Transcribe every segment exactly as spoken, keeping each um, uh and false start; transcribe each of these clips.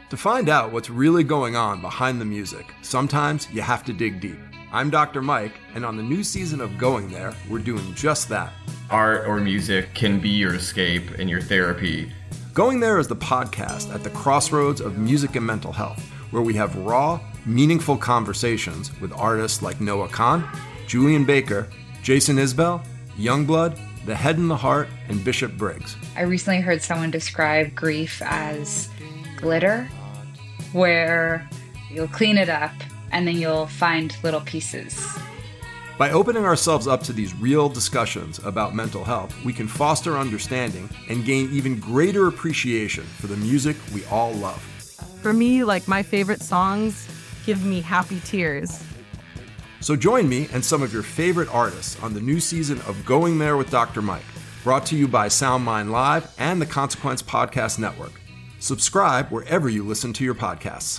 To find out what's really going on behind the music, sometimes you have to dig deep. I'm Doctor Mike, and on the new season of Going There, we're doing just that. Art or music can be your escape and your therapy. Going There is the podcast at the crossroads of music and mental health, where we have raw, meaningful conversations with artists like Noah Kahn, Julian Baker, Jason Isbell, Youngblood, The Head and the Heart, and Bishop Briggs. I recently heard someone describe grief as glitter, where you'll clean it up and then you'll find little pieces. By opening ourselves up to these real discussions about mental health, we can foster understanding and gain even greater appreciation for the music we all love. For me, like, my favorite songs give me happy tears. So join me and some of your favorite artists on the new season of Going There with Doctor Mike, brought to you by SoundMind Live and the Consequence Podcast Network. Subscribe wherever you listen to your podcasts.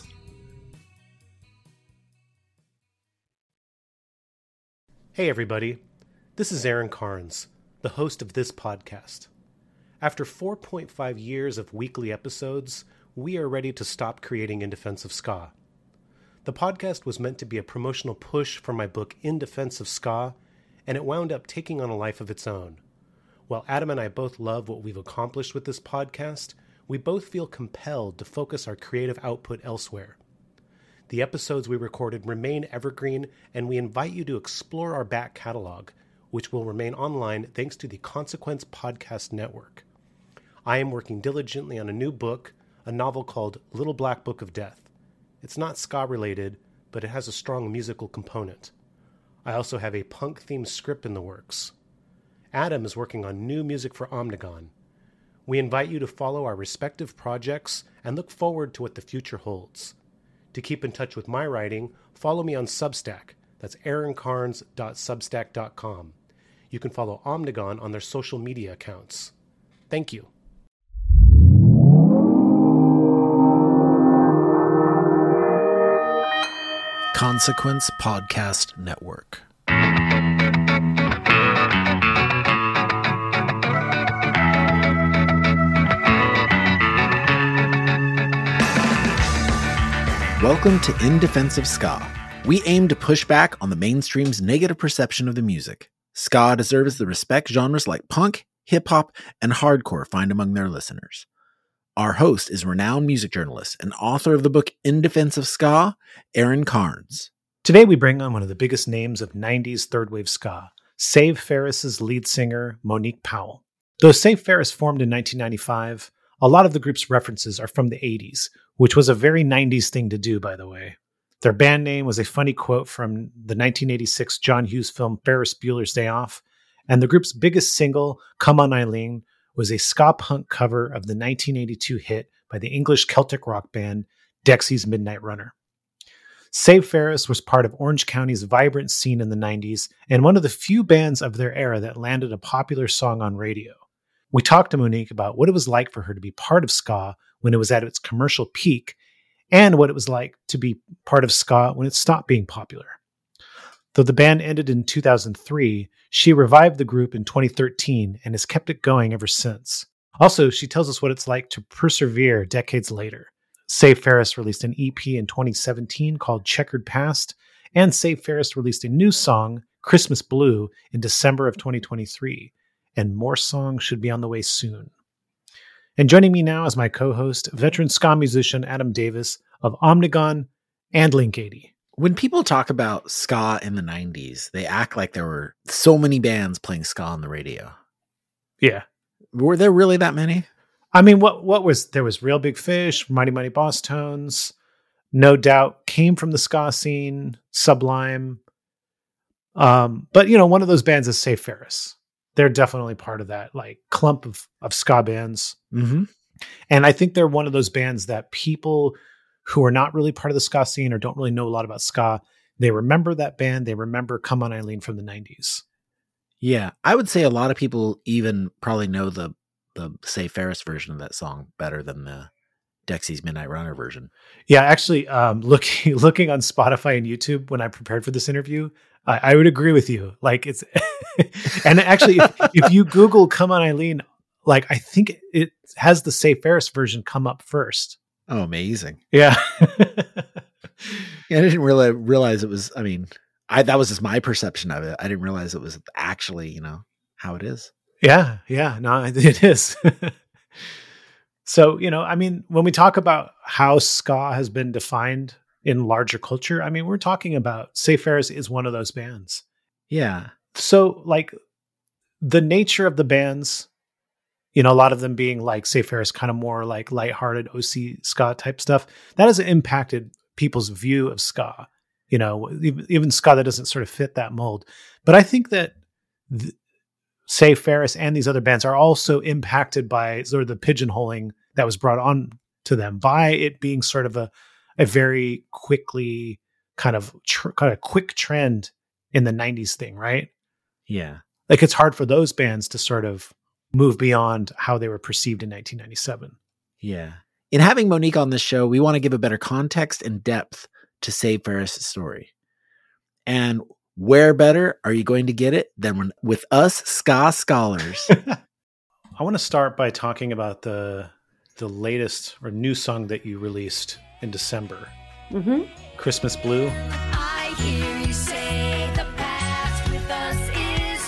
Hey everybody, this is Aaron Carnes, the host of this podcast. After four point five years of weekly episodes, we are ready to stop creating In Defense of Ska. The podcast was meant to be a promotional push for my book In Defense of Ska, and it wound up taking on a life of its own. While Adam and I both love what we've accomplished with this podcast, we both feel compelled to focus our creative output elsewhere. The episodes we recorded remain evergreen, and we invite you to explore our back catalog, which will remain online thanks to the Consequence Podcast Network. I am working diligently on a new book, a novel called Little Black Book of Death. It's not ska-related, but it has a strong musical component. I also have a punk-themed script in the works. Adam is working on new music for Omnigone. We invite you to follow our respective projects and look forward to what the future holds. To keep in touch with my writing, follow me on Substack. That's aaron carnes dot substack dot com. You can follow Omnigone on their social media accounts. Thank you. Consequence Podcast Network. Welcome to In Defense of Ska. We aim to push back on the mainstream's negative perception of the music. Ska deserves the respect genres like punk, hip-hop, and hardcore find among their listeners. Our host is renowned music journalist and author of the book In Defense of Ska, Aaron Carnes. Today we bring on one of the biggest names of nineties third wave ska, Save Ferris's lead singer, Monique Powell. Though Save Ferris formed in nineteen ninety-five, a lot of the group's references are from the eighties, which was a very nineties thing to do, by the way. Their band name was a funny quote from the nineteen eighty-six John Hughes film Ferris Bueller's Day Off, and the group's biggest single, Come On Eileen, was a ska punk cover of the nineteen eighty-two hit by the English Celtic rock band Dexy's Midnight Runner. Save Ferris was part of Orange County's vibrant scene in the nineties and one of the few bands of their era that landed a popular song on radio. We talked to Monique about what it was like for her to be part of ska when it was at its commercial peak, and what it was like to be part of ska when it stopped being popular. Though the band ended in two thousand three, she revived the group in twenty thirteen and has kept it going ever since. Also, she tells us what it's like to persevere decades later. Save Ferris released an E P in twenty seventeen called Checkered Past, and Save Ferris released a new song, Christmas Blue, in December of twenty twenty-three. And more songs should be on the way soon. And joining me now is my co-host, veteran ska musician Adam Davis of Omnigone and Link eighty. When people talk about ska in the nineties, they act like there were so many bands playing ska on the radio. Yeah. Were there really that many? I mean, what what was, there was Real Big Fish, Mighty Mighty Boss Tones, No Doubt came from the ska scene, Sublime. Um, but, you know, one of those bands is Save Ferris. They're definitely part of that like clump of, of ska bands. Mm-hmm. And I think they're one of those bands that people who are not really part of the ska scene or don't really know a lot about ska, they remember that band. They remember Come On Eileen from the nineties. Yeah. I would say a lot of people even probably know the, the Save Ferris version of that song better than the Dexy's Midnight Runner version. Yeah. Actually, um, looking, looking on Spotify and YouTube when I prepared for this interview, I, I would agree with you. Like it's, and actually, if, if you Google Come On Eileen, like I think it has the Save Ferris version come up first. Oh, amazing. Yeah. Yeah, I didn't really realize it was, I mean, I that was just my perception of it. I didn't realize it was actually, you know, how it is. Yeah, yeah, no, it is. So, you know, I mean, when we talk about how ska has been defined in larger culture, I mean, we're talking about Save Ferris is one of those bands. Yeah. So, like, the nature of the bands, you know, a lot of them being like Save Ferris, kind of more like lighthearted O C ska type stuff, that has impacted people's view of ska. You know, even, even ska that doesn't sort of fit that mold. But I think that th- Save Ferris and these other bands are also impacted by sort of the pigeonholing that was brought on to them by it being sort of a, a very quickly kind of tr- kind of quick trend in the nineties thing, right? Yeah. Like it's hard for those bands to sort of move beyond how they were perceived in nineteen ninety-seven. Yeah. In having Monique on this show, we want to give a better context and depth to Save Ferris' story. And where better are you going to get it than when, with us ska scholars? I want to start by talking about the the latest or new song that you released in December, Mm-hmm. Christmas Blue. I hear you say the past with us is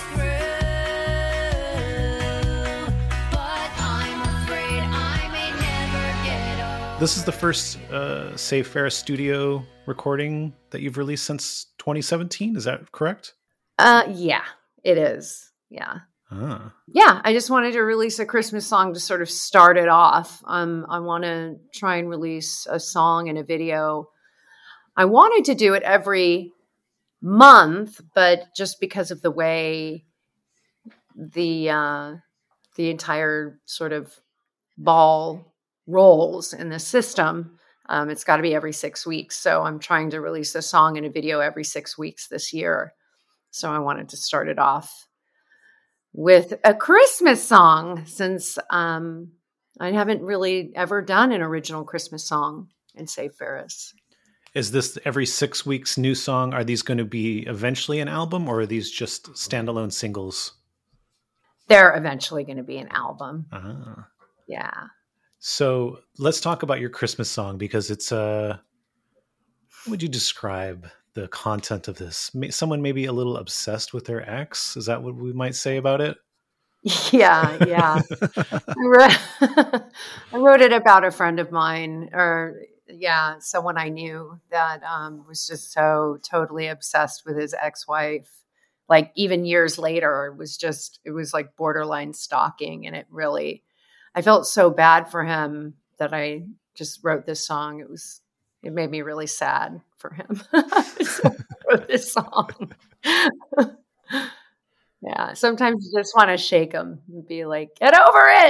through, but I'm afraid I may never get over. This is the first uh, Save Ferris studio recording that you've released since twenty seventeen. Is that correct? Uh, yeah, it is. Yeah. Ah. Yeah, I just wanted to release a Christmas song to sort of start it off. Um, I want to try and release a song and a video. I wanted to do it every month, but just because of the way the uh, the entire sort of ball rolls in the system, um, it's got to be every six weeks. So I'm trying to release a song and a video every six weeks this year. So I wanted to start it off with a Christmas song, since um, I haven't really ever done an original Christmas song in Save Ferris. Is this every six weeks new song? Are these going to be eventually an album, or are these just standalone singles? They're eventually going to be an album. Ah. Yeah. So let's talk about your Christmas song, because it's uh, how would you describe the content of this? May- Someone maybe a little obsessed with their ex. Is that what we might say about it? Yeah, yeah. I, wrote, I wrote it about a friend of mine, or yeah, someone I knew that um, was just so totally obsessed with his ex-wife. Like even years later, it was just, it was like borderline stalking. And it really, I felt so bad for him that I just wrote this song. It was, it made me really sad for him. So I wrote this song. Yeah. Sometimes you just want to shake him and be like, get over it.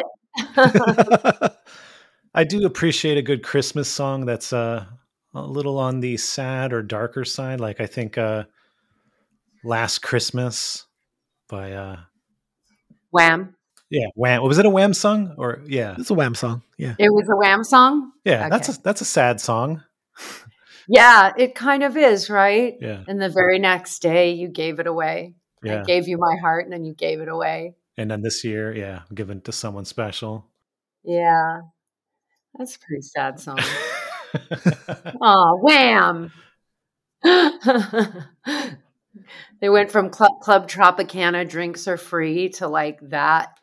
I do appreciate a good Christmas song that's uh, a little on the sad or darker side. Like I think uh, Last Christmas by uh, Wham. yeah, Wham. Was it a Wham song or yeah? It's a Wham song. Yeah. It was a Wham song. Yeah, Okay. that's a that's a sad song. Yeah, it kind of is, right? Yeah. And the very next day you gave it away. Yeah. I gave you my heart and then you gave it away. And then this year, yeah, given to someone special. Yeah. That's a pretty sad song. Oh, Wham. They went from Club, Club Tropicana, drinks are free, to like that.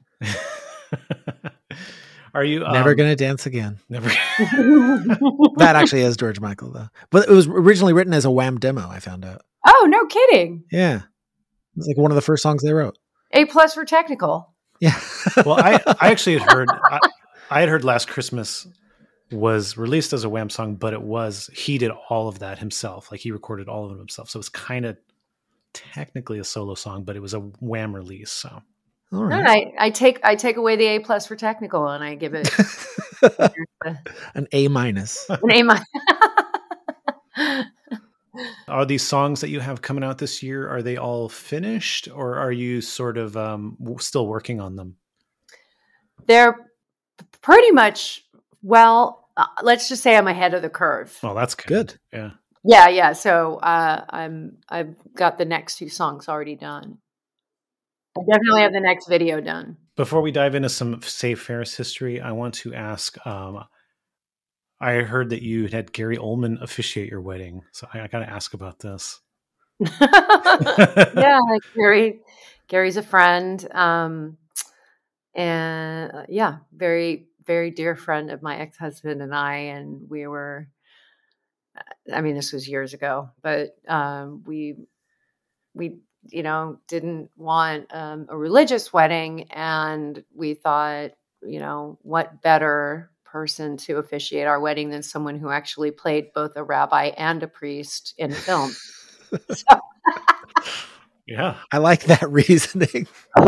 Are you um, Never gonna dance again. never? That actually is George Michael though, but it was originally written as a Wham demo. I found out. Oh, no kidding. Yeah, it's like one of the first songs they wrote. A plus for technical. Yeah. Well, I I actually had heard I, I had heard Last Christmas was released as a Wham song, but it was he did all of that himself. Like he recorded all of it himself, so it's kind of technically a solo song, but it was a Wham release. So All No, right. I, I take I take away the A plus for technical and I give it An A minus. an A minus. are these songs that you have coming out this year, are they all finished, or are you sort of um, w- still working on them? They're pretty much, well, uh, let's just say I'm ahead of the curve. Well, that's Good. Yeah. Yeah, yeah. So uh, I'm I've got the next two songs already done. I definitely have the next video done. Before we dive into some Save Ferris history, I want to ask, um, I heard that you had Gary Oldman officiate your wedding, so I, I got to ask about this. Yeah, Gary. Gary's a friend, um, and uh, yeah, very very dear friend of my ex-husband and I, and we were. I mean, this was years ago, but um, we we you know didn't want um, a religious wedding, and we thought, you know, what better person to officiate our wedding than someone who actually played both a rabbi and a priest in film. So, Yeah. I like that reasoning.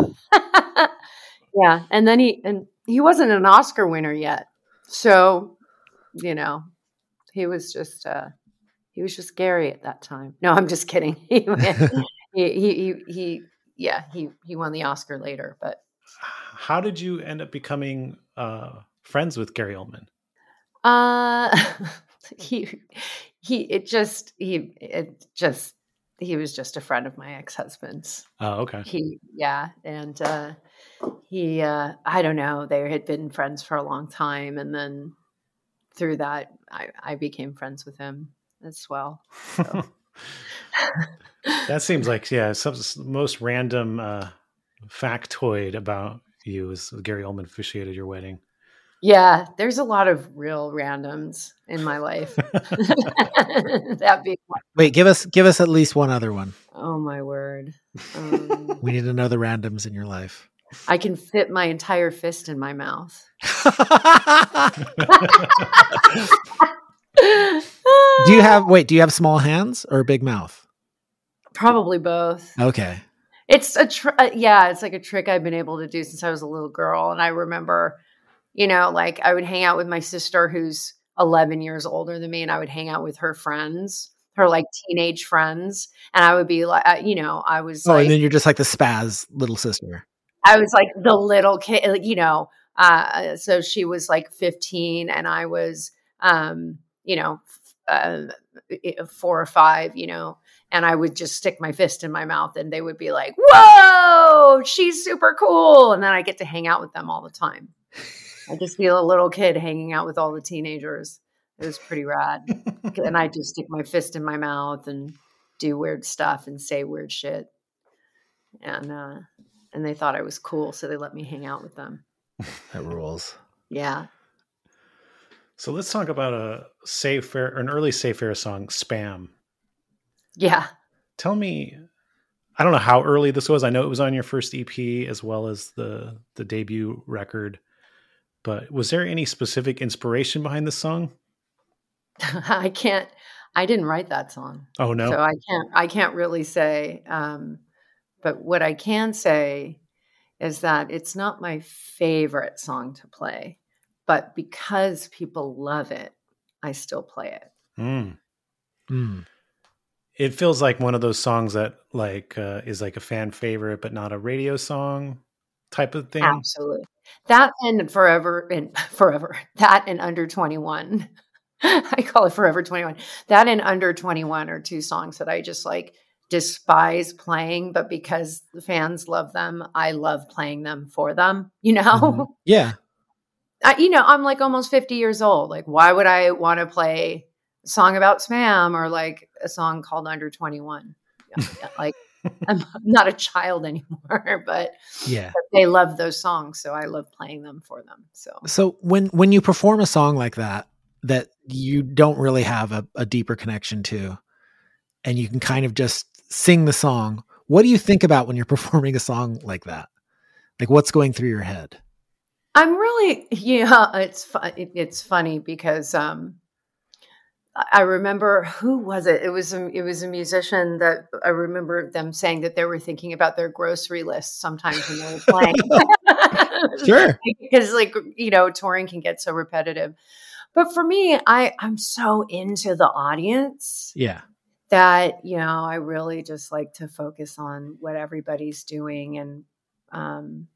yeah, and then he and he wasn't an Oscar winner yet, so you know he was just uh, he was just Gary at that time. No, I'm just kidding. he, he he he yeah he he won the Oscar later, but How did you end up becoming uh, friends with Gary Oldman? uh, he he it just he it just he was just a friend of my ex-husband's. Oh, okay. He, yeah. And, uh, he, uh, I don't know, they had been friends for a long time. And then through that, I, I became friends with him as well. So. That seems like, yeah, some most random uh, factoid about you is Gary Oldman officiated your wedding. Yeah, there's a lot of real randoms in my life. That big one. Wait, give us give us at least one other one. Oh my word. Um, We need to know the randoms in your life. I can fit my entire fist in my mouth. Do you have wait, do you have small hands or a big mouth? Probably both. Okay. It's a tr- uh, yeah, it's like a trick I've been able to do since I was a little girl. And I remember, you know, like I would hang out with my sister who's eleven years older than me, and I would hang out with her friends, her like teenage friends. And I would be like, uh, you know, I was Oh, like, and then you're just like the spaz little sister. I was like the little kid, like, you know, uh, so she was like fifteen and I was, um, you know, uh, four or five, you know, and I would just stick my fist in my mouth and they would be like, whoa, she's super cool. And then I get to hang out with them all the time. I just feel a little kid hanging out with all the teenagers. It was pretty rad. And I just stick my fist in my mouth and do weird stuff and say weird shit. And, uh, and they thought I was cool. So they let me hang out with them. That rules. Yeah. So let's talk about a Save Fair, an early Save Fair song, Spam. Yeah. Tell me, I don't know how early this was. I know it was on your first E P as well as the the debut record. But was there any specific inspiration behind this song? I can't, I didn't write that song. Oh no. So I can't, I can't really say, um, but what I can say is that it's not my favorite song to play, but because people love it, I still play it. Mm. Mm. It feels like one of those songs that like uh, is like a fan favorite, but not a radio song type of thing. Absolutely. That and forever and forever, that and under twenty-one. I call it Forever twenty-one. That and Under twenty-one are two songs that I just like despise playing, but because the fans love them, I love playing them for them, you know? Mm-hmm. Yeah. I, you know, I'm like almost fifty years old. Like, why would I want to play a song about spam or like a song called Under twenty-one? Like, I'm not a child anymore, but Yeah. but they love those songs. So I love playing them for them. So, So when when you perform a song like that, that you don't really have a, a deeper connection to, and you can kind of just sing the song, what do you think about when you're performing a song like that? Like what's going through your head? I'm really, yeah, it's fun. It's funny because, um, I remember who was it? It was a, it was a musician that I remember them saying that they were thinking about their grocery list sometimes when they were playing. Sure. Because like, you know, touring can get so repetitive. But for me, I, I'm so into the audience Yeah. that, you know, I really just like to focus on what everybody's doing and, um,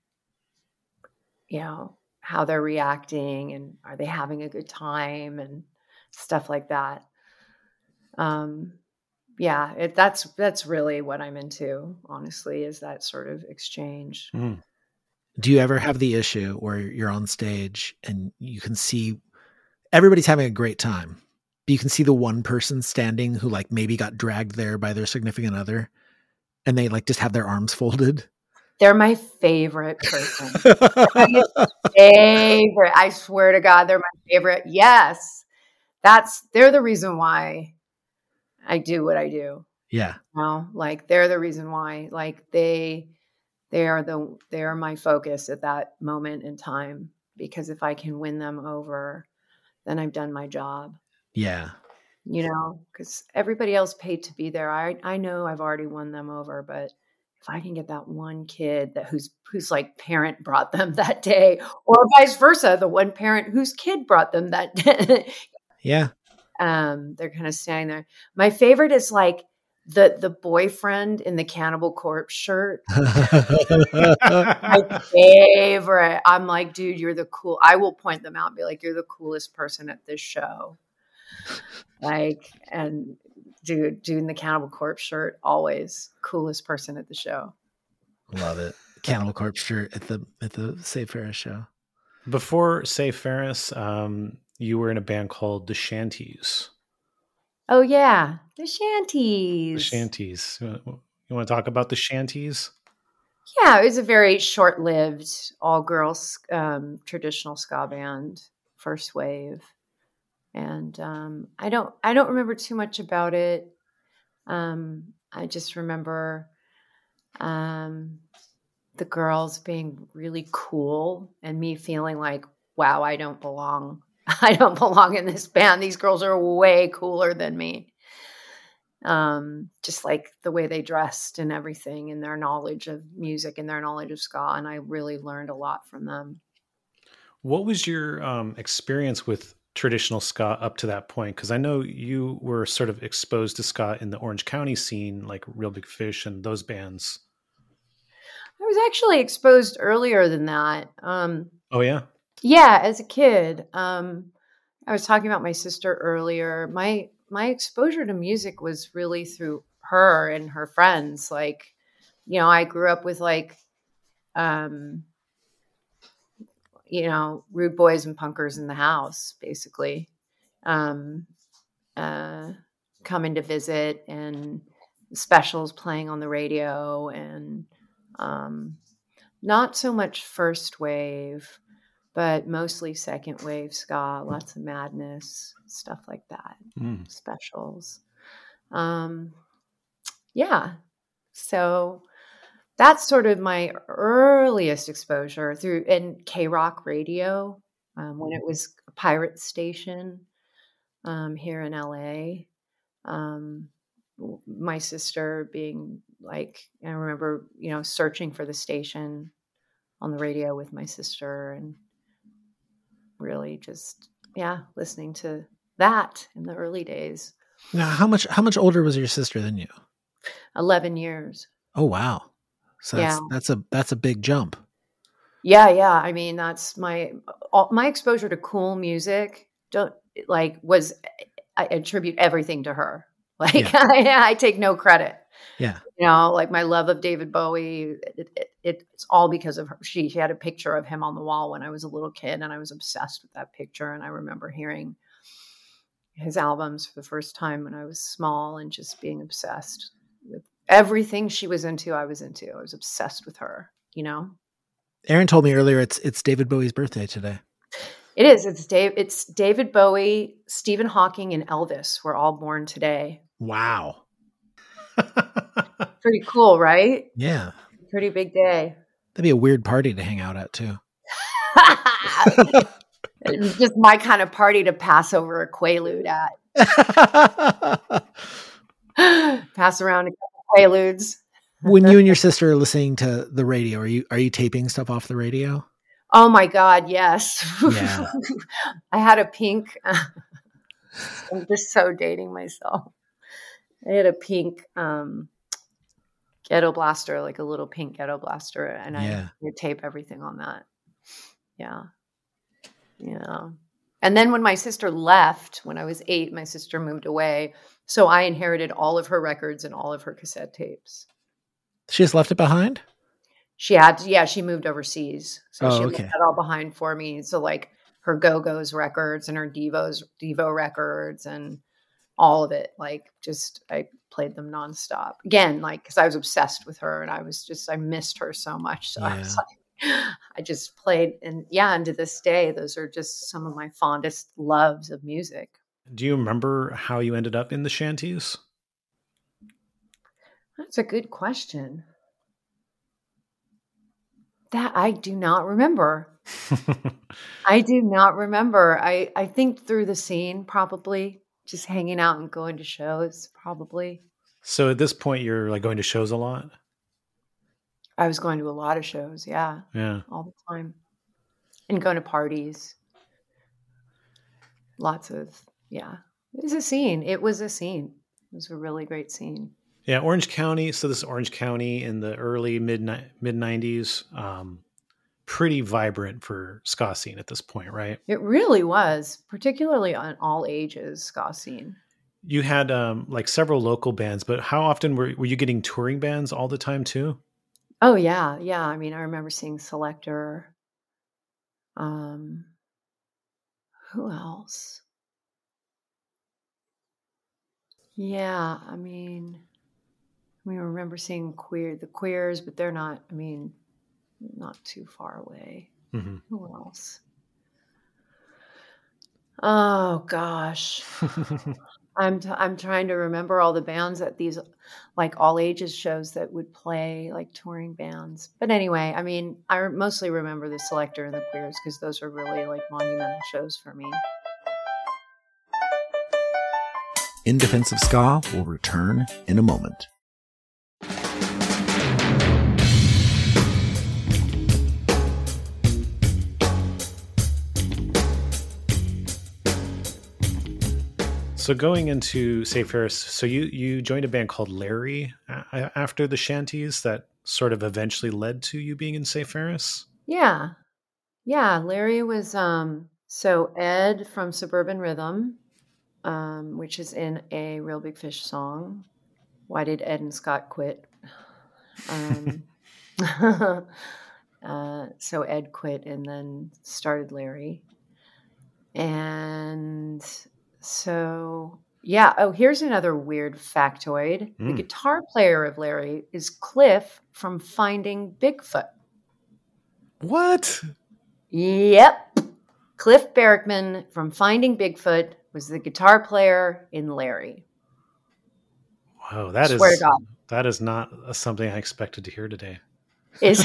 you know, how they're reacting and are they having a good time and stuff like that. Um, yeah, it, that's, that's really what I'm into, honestly, is that sort of exchange. Mm. Do you ever have the issue where you're on stage and you can see everybody's having a great time. But you can see the one person standing who like maybe got dragged there by their significant other, and they like just have their arms folded. They're my favorite person. My favorite. I swear to God, they're my favorite. Yes. That's, they're the reason why I do what I do. Yeah. You know, like they're the reason why, like they, they are the, they are my focus at that moment in time, because if I can win them over, then I've done my job. Yeah. You know, because everybody else paid to be there. I, I know I've already won them over, but if I can get that one kid that whose whose like parent brought them that day, or vice versa, the one parent whose kid brought them that day, Yeah. um, they're kind of standing there. My favorite is like the the boyfriend in the Cannibal Corpse shirt. My favorite. I'm like, dude, you're the cool. I will point them out and be like, you're the coolest person at this show. Like, and dude, dude in the Cannibal Corpse shirt, always coolest person at the show. Love it. Cannibal Corpse shirt at the at the Save Ferris show. Before Save Ferris, um, you were in a band called The Shanties. Oh yeah, the Shanties. The Shanties. You want to talk about the Shanties? Yeah, it was a very short-lived all-girls um, traditional ska band, first wave. And um, I don't, I don't remember too much about it. Um, I just remember um, the girls being really cool, and me feeling like, "Wow, I don't belong. I don't belong in this band. These girls are way cooler than me." Um, just like the way they dressed and everything, and their knowledge of music and their knowledge of ska, and I really learned a lot from them. What was your um, experience with traditional ska up to that point? Because I know you were sort of exposed to ska in the Orange County scene, like Real Big Fish and those bands. I was actually exposed earlier than that. Um, Oh yeah, yeah, as a kid. Um, I was talking about my sister earlier. My my exposure to music was really through her and her friends. Like, you know, I grew up with like, um, you know, rude boys and punkers in the house, basically, um, uh, coming to visit, and specials playing on the radio, and um, not so much first wave, but mostly second wave ska, lots of Madness, stuff like that, Mm. specials. Um, yeah. So that's sort of my earliest exposure through in K-Rock radio, um, when it was a pirate station um, here in L A. Um, w- my sister being like, I remember, you know, searching for the station on the radio with my sister, and really just, yeah, listening to that in the early days. Now, how much how much older was your sister than you? eleven years. Oh wow. So that's Yeah. that's a that's a big jump. Yeah, yeah. I mean, that's my all, my exposure to cool music. Don't like was I attribute everything to her. Like Yeah. I, I take no credit. Yeah. You know, like my love of David Bowie. It, it, it's all because of her. She, she had a picture of him on the wall when I was a little kid, and I was obsessed with that picture. And I remember hearing his albums for the first time when I was small, and just being obsessed with everything she was into. I was into. I was obsessed with her. You know. Aaron told me earlier it's it's David Bowie's birthday today. It is. It's Dave. It's David Bowie, Stephen Hawking, and Elvis were all born today. Wow. Pretty cool, right? Yeah. Pretty big day. That'd be a weird party to hang out at too. It was just my kind of party to pass over a Quaalude at. Pass around a couple Quaaludes. When you and your sister are listening to the radio, are you are you taping stuff off the radio? Oh my God, yes. Yeah. I had a pink. I'm just so dating myself. I had a pink um, ghetto blaster, like a little pink ghetto blaster, and I Yeah. would tape everything on that. Yeah. Yeah. And then when my sister left, when I was eight, my sister moved away. So I inherited all of her records and all of her cassette tapes. She just left it behind? She had, to, yeah, she moved overseas. So Oh, she okay. left that all behind for me. So like her Go-Go's records and her Devo's Devo records and all of it. Like just, I played them nonstop again, like, cause I was obsessed with her and I was just, I missed her so much. So Yeah. I was like, I just played and yeah. And to this day, those are just some of my fondest loves of music. Do you remember how you ended up in the Shanties? That's a good question. That I do not remember. I do not remember. I, I think through the scene, probably just hanging out and going to shows, probably. So at this point, you're like going to shows a lot? I was going to a lot of shows. Yeah. Yeah. All the time. And going to parties. Lots of, yeah. It was a scene. It was a scene. It was a really great scene. Yeah, Orange County. So this is Orange County in the early mid mid nineties. Um, pretty vibrant for ska scene at this point, right? It really was, particularly on all ages ska scene. You had um, like several local bands, but how often were were you getting touring bands all the time too? Oh yeah, yeah. I mean, I remember seeing Selector. Um, who else? Yeah, I mean. I remember seeing queer the Queers, but they're not, I mean, not too far away. Mm-hmm. Who else? Oh gosh. I'm t- I'm trying to remember all the bands at these like all ages shows that would play like touring bands. But anyway, I mean, I re- mostly remember the Selector and the Queers because those are really like monumental shows for me. In Defense of Ska will return in a moment. So going into Save Ferris, so you you joined a band called Larry a- after the Shanties that sort of eventually led to you being in Save Ferris? Yeah. Yeah, Larry was um so Ed from Suburban Rhythm, um, which is in a Real Big Fish song. Why did Ed and Scott quit? Um, uh, so Ed quit and then started Larry. And so, yeah. Oh, here's another weird factoid. Mm. The guitar player of Larry is Cliff from Finding Bigfoot. What? Yep. Cliff Barrickman from Finding Bigfoot was the guitar player in Larry. Wow, that Swear is to God. that is not uh, something I expected to hear today. Is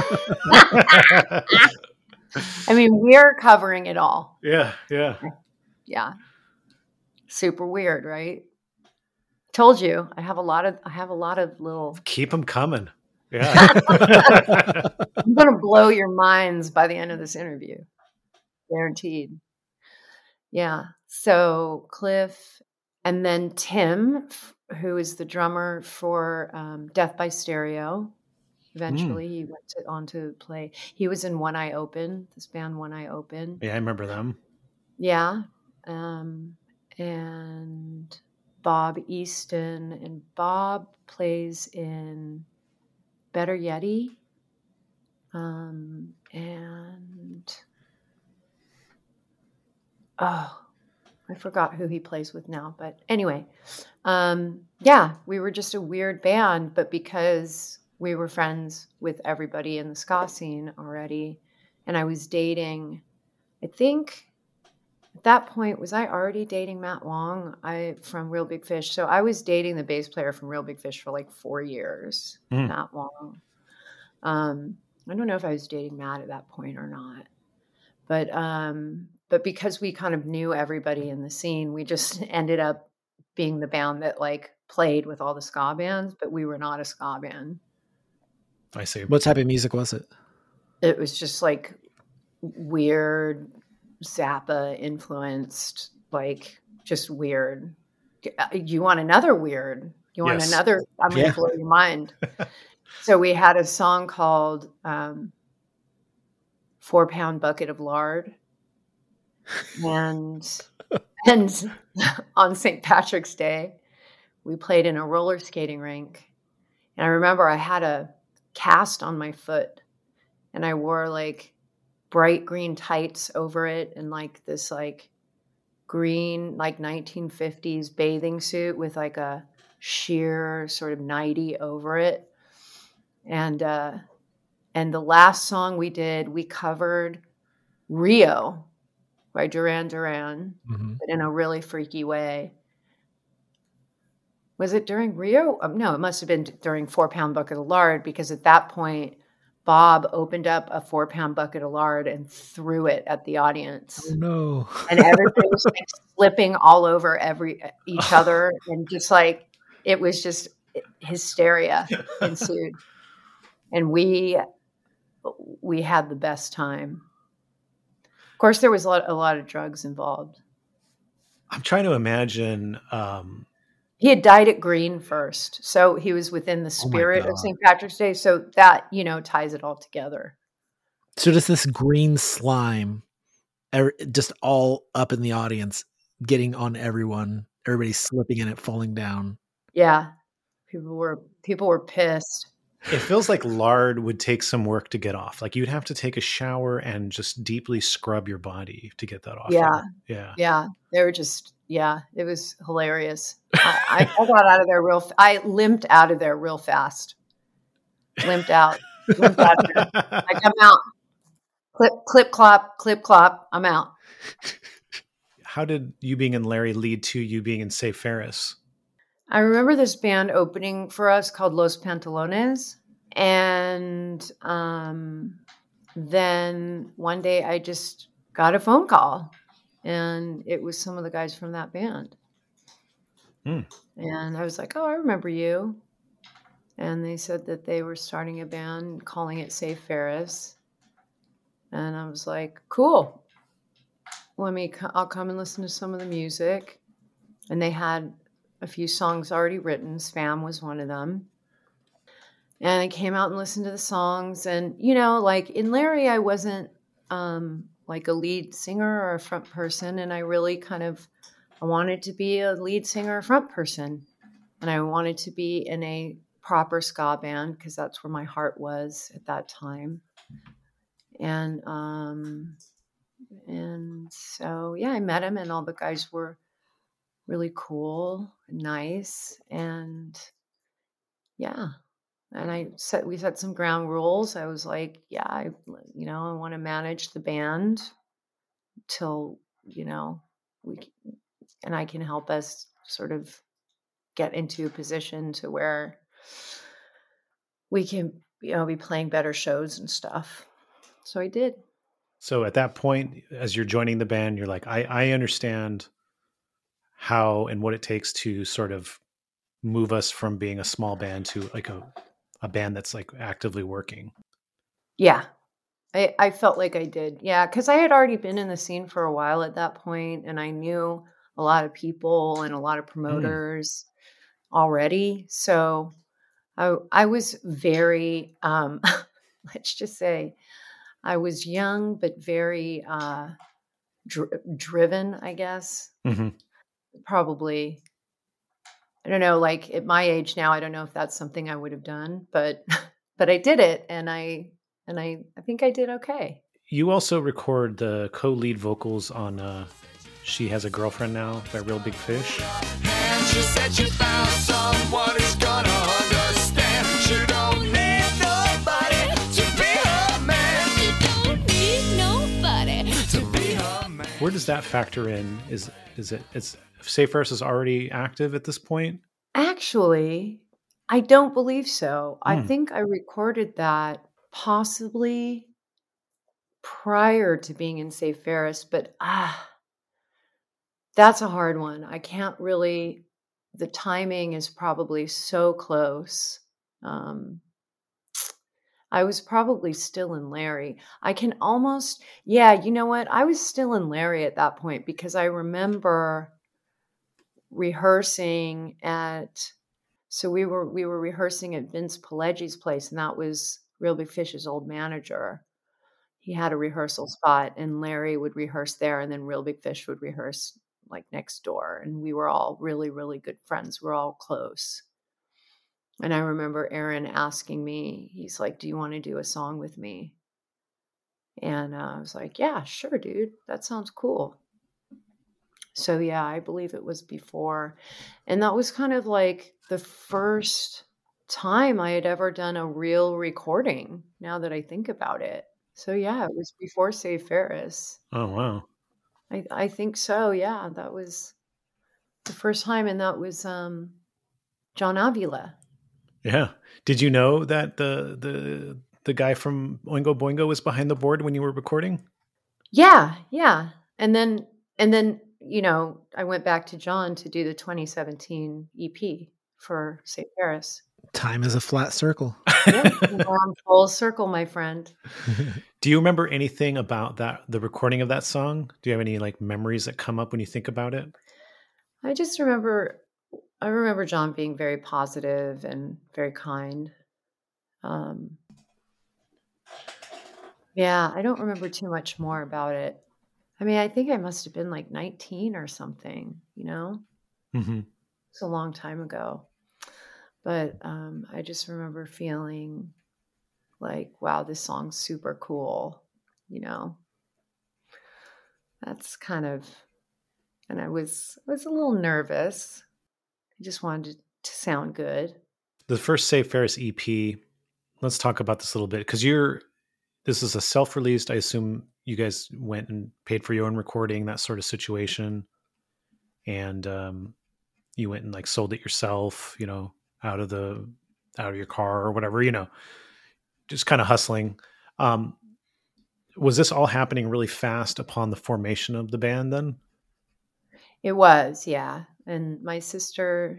I mean, we're covering it all. Yeah, yeah. Yeah. Super weird, right? Told you. I have a lot of I have a lot of little Keep them coming. Yeah. I'm going to blow your minds by the end of this interview. Guaranteed. Yeah. So Cliff and then Tim, who is the drummer for um, Death by Stereo. Eventually, mm. he went to, on to play. He was in One Eye Open, this band One Eye Open. Yeah, I remember them. Yeah. Um, and Bob Easton. And Bob plays in Better Yeti. Um, and, oh, I forgot who he plays with now. But anyway, um, yeah, we were just a weird band, but because we were friends with everybody in the ska scene already, and I was dating, I think at that point, was I already dating Matt Wong I from Real Big Fish? So I was dating the bass player from Real Big Fish for like four years, mm. Matt Wong. Um, I don't know if I was dating Matt at that point or not, but um, but because we kind of knew everybody in the scene, we just ended up being the band that like played with all the ska bands, but we were not a ska band. I see. What type of music was it? It was just like weird Zappa influenced, like just weird. You want another weird? You want yes. another? I'm going to yeah. blow your mind. So we had a song called um, Four Pound Bucket of Lard. And, and on Saint Patrick's Day, we played in a roller skating rink. And I remember I had a cast on my foot and I wore like bright green tights over it and like this like green, like nineteen fifties bathing suit with like a sheer sort of nightie over it. And, uh, and the last song we did, we covered Rio by Duran Duran, Mm-hmm. but in a really freaky way. Was it during Rio? Um, no, it must have been during Four Pound Bucket of Lard, because at that point, Bob opened up a four pound bucket of lard and threw it at the audience. Oh, no. And everybody was like slipping all over every each other, and just like it was just hysteria ensued. And we we had the best time. Of course, there was a lot, a lot of drugs involved. I'm trying to imagine. Um, He had dyed it green first, so he was within the Oh my spirit of God. Saint Patrick's Day. So that, you know, ties it all together. So does this green slime er, just all up in the audience, getting on everyone, everybody slipping in it, falling down. Yeah, people were people were pissed. It feels like lard would take some work to get off. Like you'd have to take a shower and just deeply scrub your body to get that off. Yeah. Yeah. Yeah, they were just, yeah, it was hilarious. I, I got out of there real, I limped out of there real fast. Limped out. Limped out of there. Like, I'm out. Clip, clip, clop, clip, clop. I'm out. How did you being in Larry lead to you being in Say Ferris? I remember this band opening for us called Los Pantalones. And um, then one day I just got a phone call, and it was some of the guys from that band. Hmm. And I was like, oh, I remember you. And they said that they were starting a band calling it Say Ferris. And I was like, cool. Let me, co- I'll come and listen to some of the music. And they had a few songs already written. Spam was one of them. And I came out and listened to the songs. And, you know, like in Larry, I wasn't um, like a lead singer or a front person. And I really kind of, I wanted to be a lead singer or front person. And I wanted to be in a proper ska band because that's where my heart was at that time. And, um, and so, yeah, I met him, and all the guys were really cool, nice. And yeah. And I set, we set some ground rules. I was like, yeah, I, you know, I want to manage the band till, you know, we, and I can help us sort of get into a position to where we can, you know, be playing better shows and stuff. So I did. So at that point, as you're joining the band, you're like, I, I understand how and what it takes to sort of move us from being a small band to like a, a band that's like actively working. Yeah. I, I felt like I did. Yeah. Cause I had already been in the scene for a while at that point, and I knew a lot of people and a lot of promoters mm. already. So I, I was very, um, let's just say I was young, but very uh, dr- driven, I guess. Mm-hmm. Probably, I don't know, like at my age now, I don't know if that's something I would have done, but, but I did it. And I, and I, I think I did okay. You also record the co-lead vocals on uh, She Has a Girlfriend Now by Real Big Fish. And she said she found someone who's gonna understand. She don't need nobody to be her man. You don't need nobody To be her man. Where does that factor in? Is is it it's Say Ferris is already active at this point? Actually, I don't believe so. I Hmm. think I recorded that possibly prior to being in Say Ferris, but ah, that's a hard one. I can't really, the timing is probably so close. Um, I was probably still in Larry. I can almost, yeah, you know what? I was still in Larry at that point because I remember rehearsing at, so we were we were rehearsing at Vince Pileggi's place, and that was Real Big Fish's old manager. He had a rehearsal spot, and Larry would rehearse there, and then Real Big Fish would rehearse like next door. And we were all really, really good friends. We're all close. And I remember Aaron asking me, he's like, do you want to do a song with me? And uh, I was like, yeah, sure, dude. That sounds cool. So yeah, I believe it was before. And that was kind of like the first time I had ever done a real recording, now that I think about it. So yeah, it was before Save Ferris. Oh, wow. I, I think so. Yeah, that was the first time. And that was um, John Avila. Yeah. Did you know that the the the guy from Oingo Boingo was behind the board when you were recording? Yeah, yeah. And then and then, you know, I went back to John to do the twenty seventeen E P for Save Ferris. Time is a flat circle. Yeah, we're on full circle, my friend. Do you remember anything about that, the recording of that song? Do you have any like memories that come up when you think about it? I just remember I remember John being very positive and very kind. Um, yeah, I don't remember too much more about it. I mean, I think I must have been like nineteen or something, you know? Mm-hmm. It's a long time ago. But um, I just remember feeling like, wow, this song's super cool, you know? That's kind of, and I was, I was a little nervous. I just wanted to sound good. The first Save Ferris E P, let's talk about this a little bit, because you're, this is a self-released, I assume you guys went and paid for your own recording, that sort of situation. And um, you went and like sold it yourself, you know, out of the, out of your car or whatever, you know, just kind of hustling. Um, was this all happening really fast upon the formation of the band then? It was, yeah. And my sister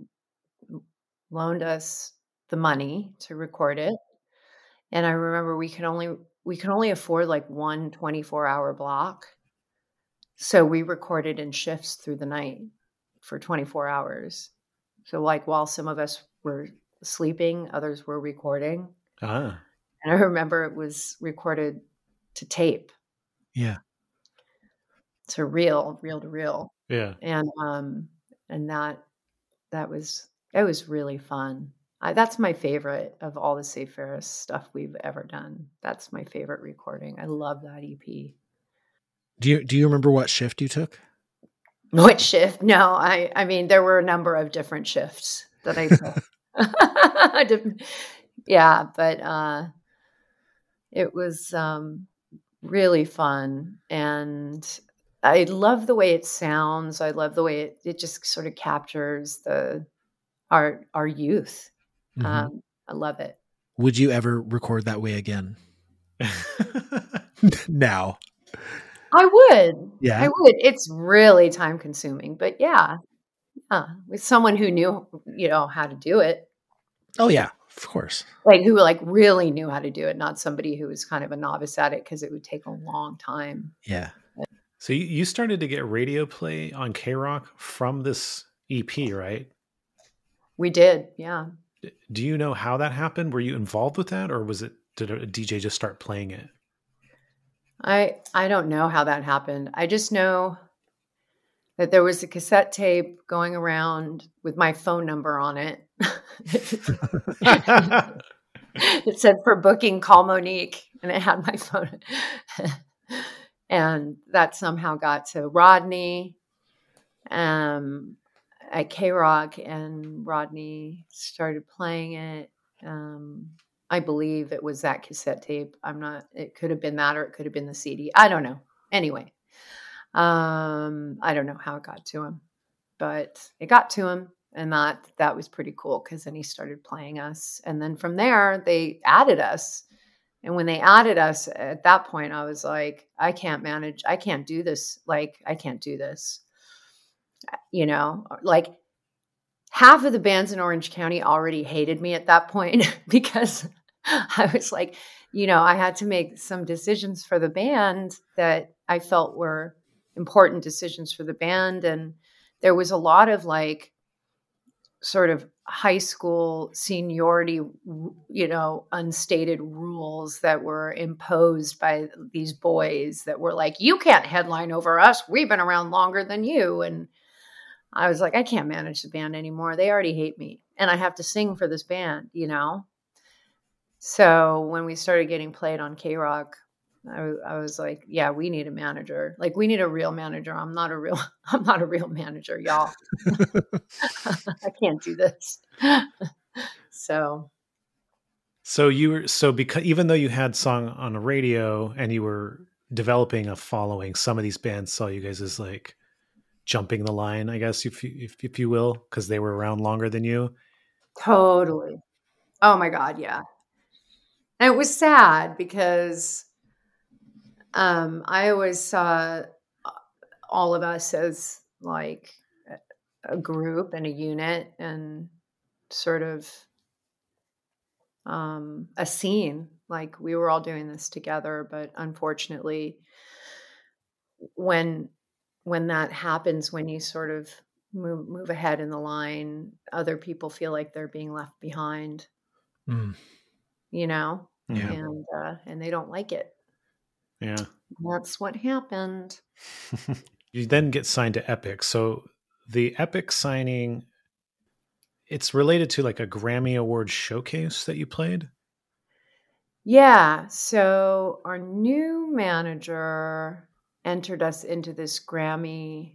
loaned us the money to record it. And I remember we could only we could only afford like one twenty-four hour block. So we recorded in shifts through the night for twenty-four hours. So like while some of us were sleeping, others were recording. Ah. And I remember it was recorded to tape. Yeah. To reel, reel to reel. Yeah. And um and that that was it was really fun. I, that's my favorite of all the Save Ferris stuff we've ever done. That's my favorite recording. I love that E P. Do you do you remember what shift you took? What shift? No, I I mean there were a number of different shifts that I took. I didn't, yeah, but uh it was um really fun, and I love the way it sounds. I love the way it, it just sort of captures the our our youth. Mhm. Um, I love it. Would you ever record that way again? Now. I would. Yeah. I would. It's really time consuming, but yeah. Yeah. With someone who knew, you know, how to do it. Oh yeah, of course. Like who like really knew how to do it, not somebody who was kind of a novice at it because it would take a long time. Yeah. So you, you started to get radio play on K-Rock from this E P, right? We did, yeah. Do you know how that happened? Were you involved with that, or was it, did a D J just start playing it? I I don't know how that happened. I just know that there was a cassette tape going around with my phone number on it. It said for booking, call Monique, and it had my phone. And that somehow got to Rodney um, at K-Rock, and Rodney started playing it. Um, I believe it was that cassette tape. I'm not, it could have been that, or it could have been the C D. I don't know. Anyway, um, I don't know how it got to him, but it got to him, and that, that was pretty cool, because then he started playing us. And then from there, they added us. And when they added us, at that point, I was like, I can't manage. I can't do this. Like, I can't do this. You know, like half of the bands in Orange County already hated me at that point because I was like, you know, I had to make some decisions for the band that I felt were important decisions for the band. And there was a lot of like sort of high school seniority, you know, unstated rules that were imposed by these boys that were like, you can't headline over us. We've been around longer than you. And I was like, I can't manage the band anymore. They already hate me, and I have to sing for this band, you know? So when we started getting played on K-Rock, I, w- I was like, yeah, we need a manager. Like, we need a real manager. I'm not a real, I'm not a real manager, y'all. I can't do this. So, So you were so because even though you had song on the radio and you were developing a following, some of these bands saw you guys as like jumping the line, I guess, if you, if, if you will, because they were around longer than you. totally. Oh my God. Yeah. And it was sad because um, I always saw all of us as like a a group and a unit and sort of um, a scene. Like we were all doing this together, but unfortunately, when when that happens, when you sort of move move ahead in the line, other people feel like they're being left behind. Mm. You know, Yeah. and uh, and they don't like it. Yeah. That's what happened. You then get signed to Epic. So the Epic signing, it's related to like a Grammy Award showcase that you played. Yeah. So our new manager entered us into this Grammy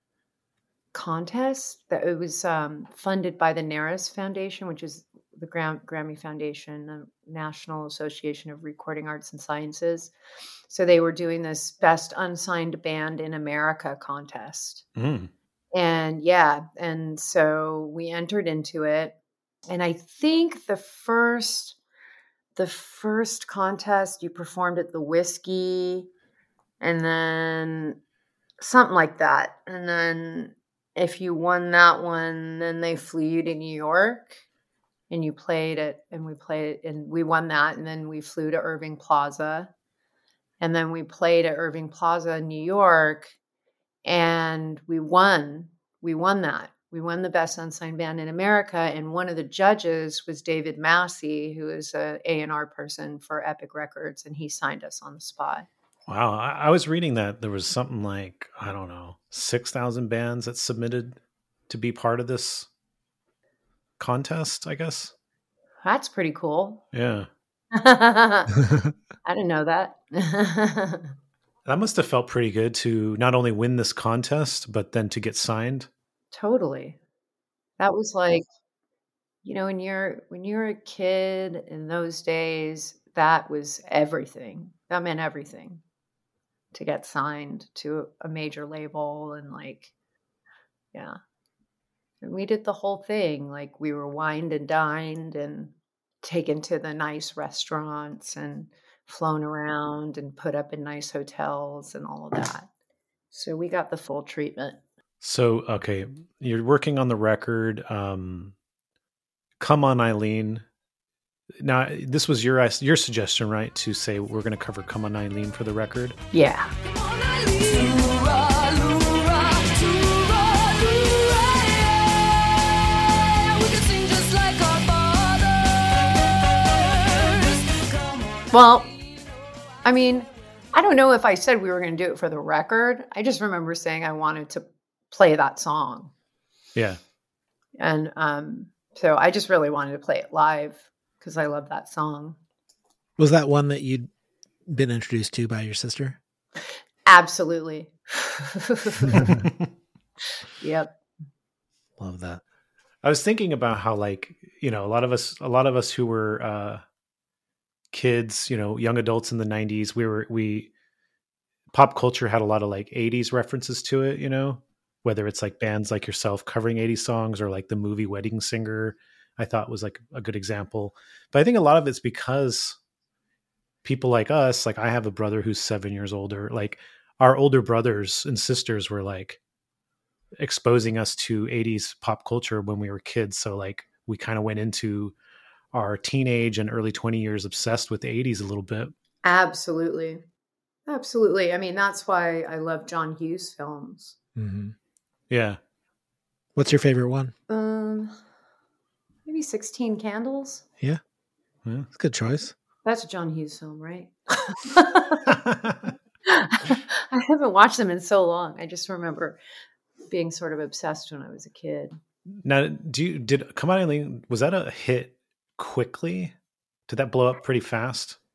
contest that it was um, funded by the NARAS Foundation, which is the Gram- Grammy Foundation, the National Association of Recording Arts and Sciences. So they were doing this Best Unsigned Band in America contest. Mm. And yeah, and so we entered into it. And I think the first the first contest you performed at the Whiskey, and then something like that. And then if you won that one, then they flew you to New York and you played it, and we played it, and we won that. And then we flew to Irving Plaza, and then we played at Irving Plaza in New York, and we won. We won that. We won the Best Unsigned Band in America, and one of the judges was David Massey, who is a A and R person for Epic Records, and he signed us on the spot. Wow. I, I was reading that there was something like, I don't know, six thousand bands that submitted to be part of this contest, I guess. That's pretty cool. Yeah. I didn't know that. That must have felt pretty good to not only win this contest, but then to get signed. Totally. That was like, you know, when you're when you're a kid in those days, that was everything. That meant everything to get signed to a major label, and like, yeah. And we did the whole thing. Like we were wined and dined and taken to the nice restaurants and flown around and put up in nice hotels and all of that. So we got the full treatment. So, okay, you're working on the record. Um, Come On, Eileen. Now, this was your your suggestion, right? To say we're going to cover Come On, Eileen for the record. Yeah. Well, I mean, I don't know if I said we were going to do it for the record. I just remember saying I wanted to play that song. Yeah. And um, so I just really wanted to play it live because I love that song. Was that one that you'd been introduced to by your sister? Absolutely. Yep. Love that. I was thinking about how, like, you know, a lot of us, a lot of us who were uh, kids, you know, young adults in the nineties, we were, we, pop culture had a lot of like eighties references to it, you know, whether it's like bands like yourself covering eighties songs, or like the movie Wedding Singer, I thought was like a good example. But I think a lot of it's because people like us, like I have a brother who's seven years older, like our older brothers and sisters were like exposing us to eighties pop culture when we were kids. So like we kind of went into our teenage and early twenty years obsessed with the eighties a little bit. Absolutely. Absolutely. I mean, that's why I love John Hughes films. Mm-hmm. Yeah. What's your favorite one? Um, maybe sixteen Candles. Yeah. Yeah. It's a good choice. That's a John Hughes film, right? I haven't watched them in so long. I just remember being sort of obsessed when I was a kid. Now, do you, did Come On, Eileen, was that a hit quickly? Did that blow up pretty fast?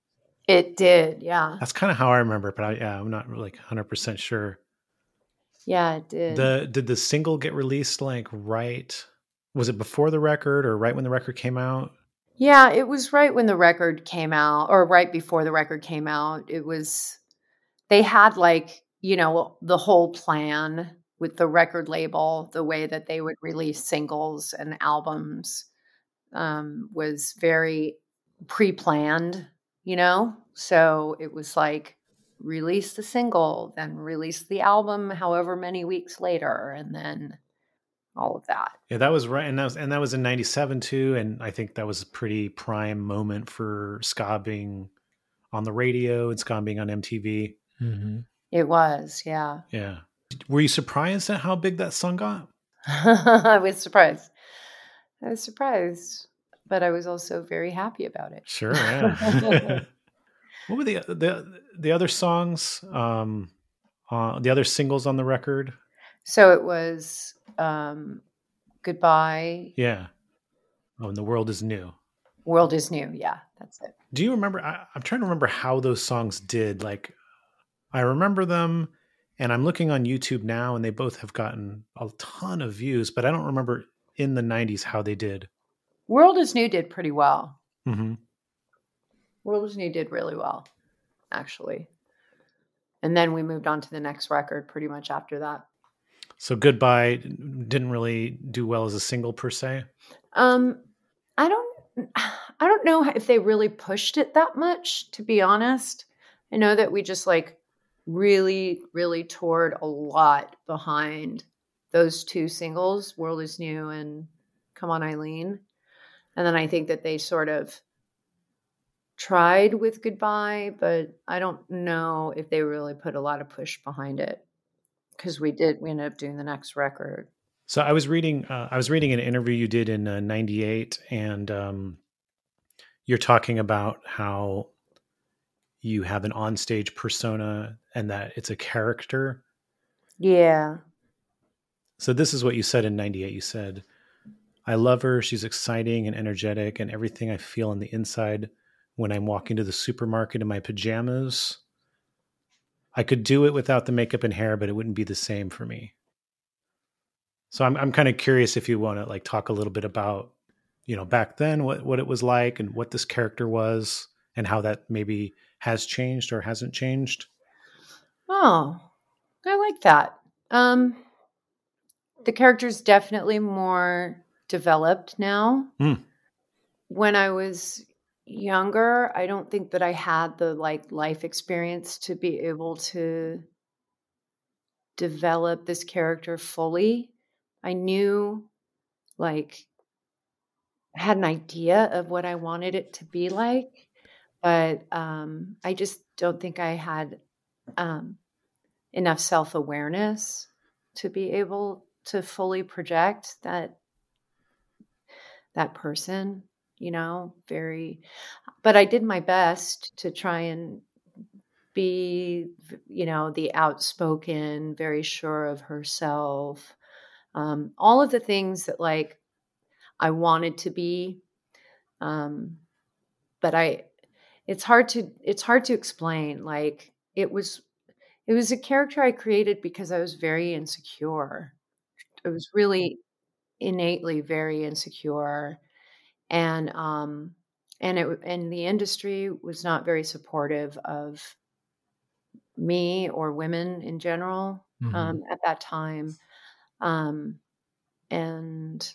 It did, yeah. That's kind of how I remember it, but I, yeah, I'm not like one hundred percent sure. Yeah, it did. The did the single get released like right? Was it before the record or right when the record came out? Yeah, it was right when the record came out, or right before the record came out. It was, they had like, you know, the whole plan with the record label, the way that they would release singles and albums um, was very pre-planned, you know? So it was like, release the single, then release the album however many weeks later, and then all of that. Yeah, that was right, and that was and that was in ninety-seven too. And I think that was a pretty prime moment for ska being on the radio and ska being on M T V. Mm-hmm. It was, yeah. Yeah. Were you surprised at how big that song got? I was surprised. I was surprised, but I was also very happy about it. Sure, yeah. What were the the the other songs? Um, uh, the other singles on the record? So it was um, Goodbye. Yeah. Oh, and The World Is New. World Is New. Yeah, that's it. Do you remember? I, I'm trying to remember how those songs did. Like, I remember them, and I'm looking on YouTube now, and they both have gotten a ton of views, but I don't remember in the nineties how they did. World Is New did pretty well. Mm-hmm. World Is New did really well, actually. And then we moved on to the next record pretty much after that. So Goodbye didn't really do well as a single per se. Um, I don't, I don't know if they really pushed it that much, to be honest. I know that we just like really, really toured a lot behind those two singles, World Is New and Come On Eileen. And then I think that they sort of tried with Goodbye, but I don't know if they really put a lot of push behind it, because we did, we ended up doing the next record. So I was reading, uh, I was reading an interview you did in uh, ninety-eight, and um, you're talking about how you have an onstage persona and that it's a character. Yeah. So this is what you said in ninety-eight. You said, I love her. She's exciting and energetic, and everything I feel on the inside when I'm walking to the supermarket in my pajamas. I could do it without the makeup and hair, but it wouldn't be the same for me. So I'm I'm kind of curious if you want to like talk a little bit about, you know, back then, what, what it was like and what this character was and how that maybe has changed or hasn't changed. Oh, I like that. Um, the character's definitely more developed now. Mm. When I was younger, I don't think that I had the like life experience to be able to develop this character fully. I knew, like, I had an idea of what I wanted it to be like, but um, I just don't think I had um, enough self-awareness to be able to fully project that that person, you know, very, but I did my best to try and be, you know, the outspoken, very sure of herself, um, all of the things that like I wanted to be. Um, but I, it's hard to, it's hard to explain. Like it was, it was a character I created because I was very insecure. I was really innately very insecure. And, um, and it, and the industry was not very supportive of me or women in general, Mhm. um, at that time. Um, and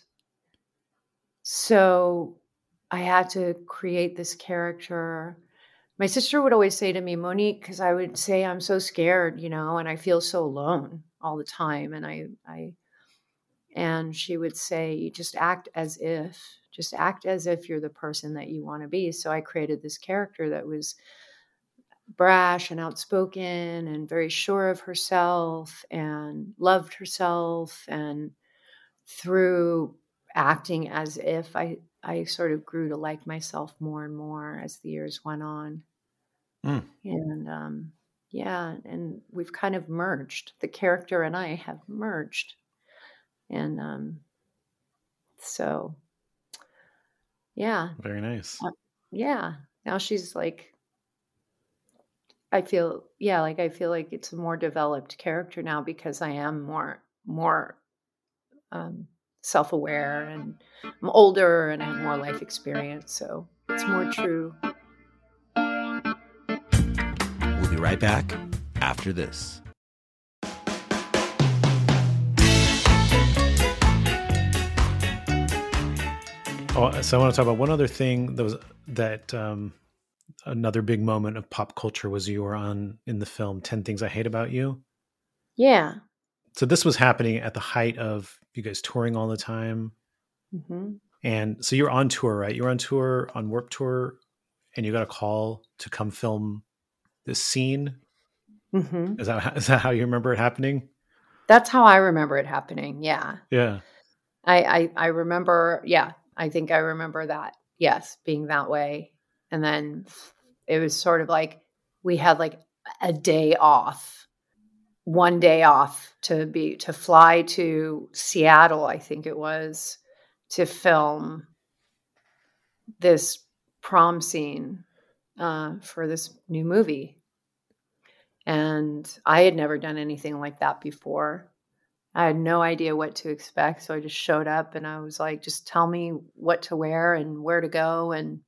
so I had to create this character. My sister would always say to me, Monique, because I would say, I'm so scared, you know, and I feel so alone all the time. And I, I, and she would say, you just act as if, just act as if you're the person that you want to be. So I created this character that was brash and outspoken and very sure of herself and loved herself. And through acting as if, I, I sort of grew to like myself more and more as the years went on. Mm. And um, yeah, and we've kind of merged. The character and I have merged. And um, so, yeah. Very nice. Uh, yeah. Now she's like I feel, yeah, like I feel like it's a more developed character now because I am more, more um, self-aware and I'm older and I have more life experience. So it's more true. We'll be right back after this. Oh, so I want to talk about one other thing that was that um, another big moment of pop culture was you were on in the film ten Things I Hate About You. Yeah. So this was happening at the height of you guys touring all the time. hmm And so you're on tour, right? You were on tour on Warped Tour and you got a call to come film this scene. hmm Is that, is that how you remember it happening? That's how I remember it happening. Yeah. Yeah. I, I, I remember, yeah, I think I remember that. Yes, being that way. And then it was sort of like we had like a day off, one day off to be, to fly to Seattle, I think it was, to film this prom scene uh, for this new movie. And I had never done anything like that before. I had no idea what to expect. So I just showed up and I was like, just tell me what to wear and where to go. And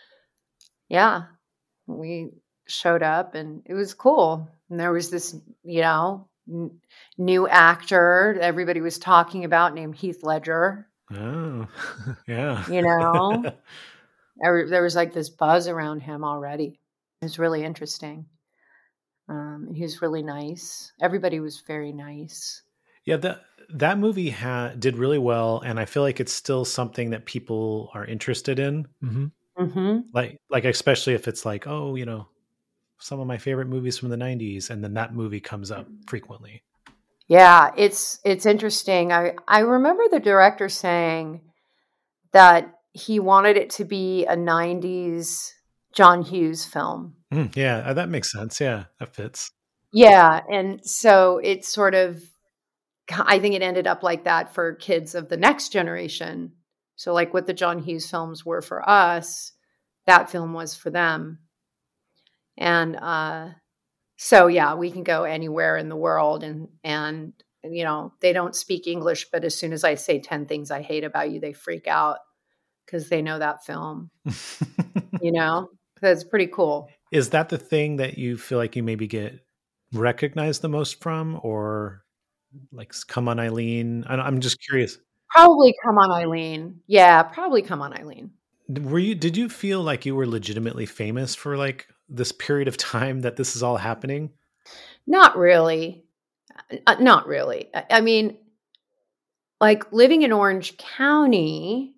yeah, we showed up and it was cool. And there was this, you know, n- new actor everybody was talking about named Heath Ledger. Oh, yeah. You know, there, there was like this buzz around him already. It was really interesting. Um, and he was really nice. Everybody was very nice. Yeah, that that movie ha- did really well, and I feel like it's still something that people are interested in. Mm-hmm. Mm-hmm. Like, like especially if it's like, oh, you know, some of my favorite movies from the nineties, and then that movie comes up frequently. Yeah, it's it's interesting. I, I remember the director saying that he wanted it to be a nineties John Hughes film. Mm, yeah, uh, that makes sense. Yeah, that fits. Yeah, and so it sort of, I think it ended up like that for kids of the next generation. So like what the John Hughes films were for us, that film was for them. And uh, so, yeah, we can go anywhere in the world and, and, you know, they don't speak English, but as soon as I say ten Things I Hate About You, they freak out because they know that film, you know, that's pretty cool. Is that the thing that you feel like you maybe get recognized the most from, or like Come On Eileen? I- I'm just curious. Probably Come On Eileen. Yeah, probably Come On Eileen. Were you? Did you feel like you were legitimately famous for like this period of time that this is all happening? Not really. Uh, not really. I, I mean, like living in Orange County,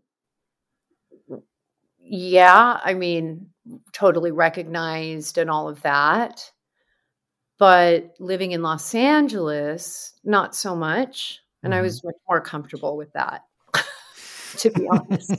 yeah, I mean, totally recognized and all of that. But living in Los Angeles, not so much. And I was much more comfortable with that, to be honest.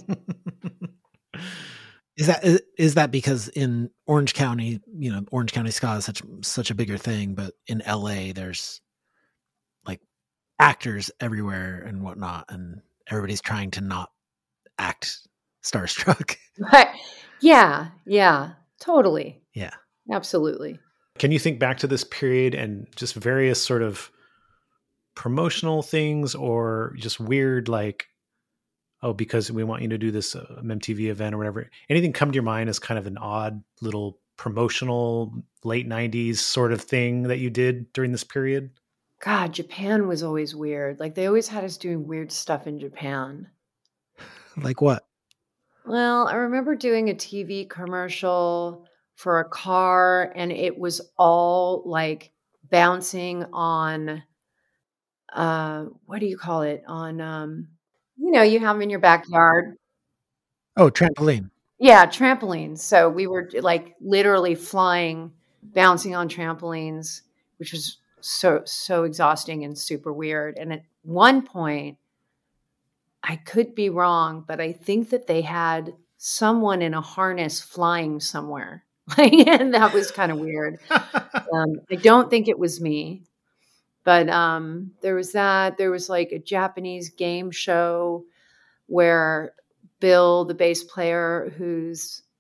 Is that is, is that because in Orange County, you know, Orange County ska is such such a bigger thing, but in L A there's like actors everywhere and whatnot, and everybody's trying to not act starstruck. But yeah, yeah, totally. Yeah. Absolutely. Can you think back to this period and just various sort of promotional things, or just weird, like, oh, because we want you to do this uh, M T V event or whatever? Anything come to your mind as kind of an odd little promotional late nineties sort of thing that you did during this period? God, Japan was always weird. Like they always had us doing weird stuff in Japan. Like what? Well, I remember doing a T V commercial for a car and it was all like bouncing on, uh, what do you call it? On, um, you know, you have them in your backyard. Oh, trampoline. Yeah, trampolines. So we were like literally flying, bouncing on trampolines, which was so, so exhausting and super weird. And at one point, I could be wrong, but I think that they had someone in a harness flying somewhere. And that was kind of weird. Um, I don't think it was me, but um, there was that. There was like a Japanese game show where Bill, the bass player, who's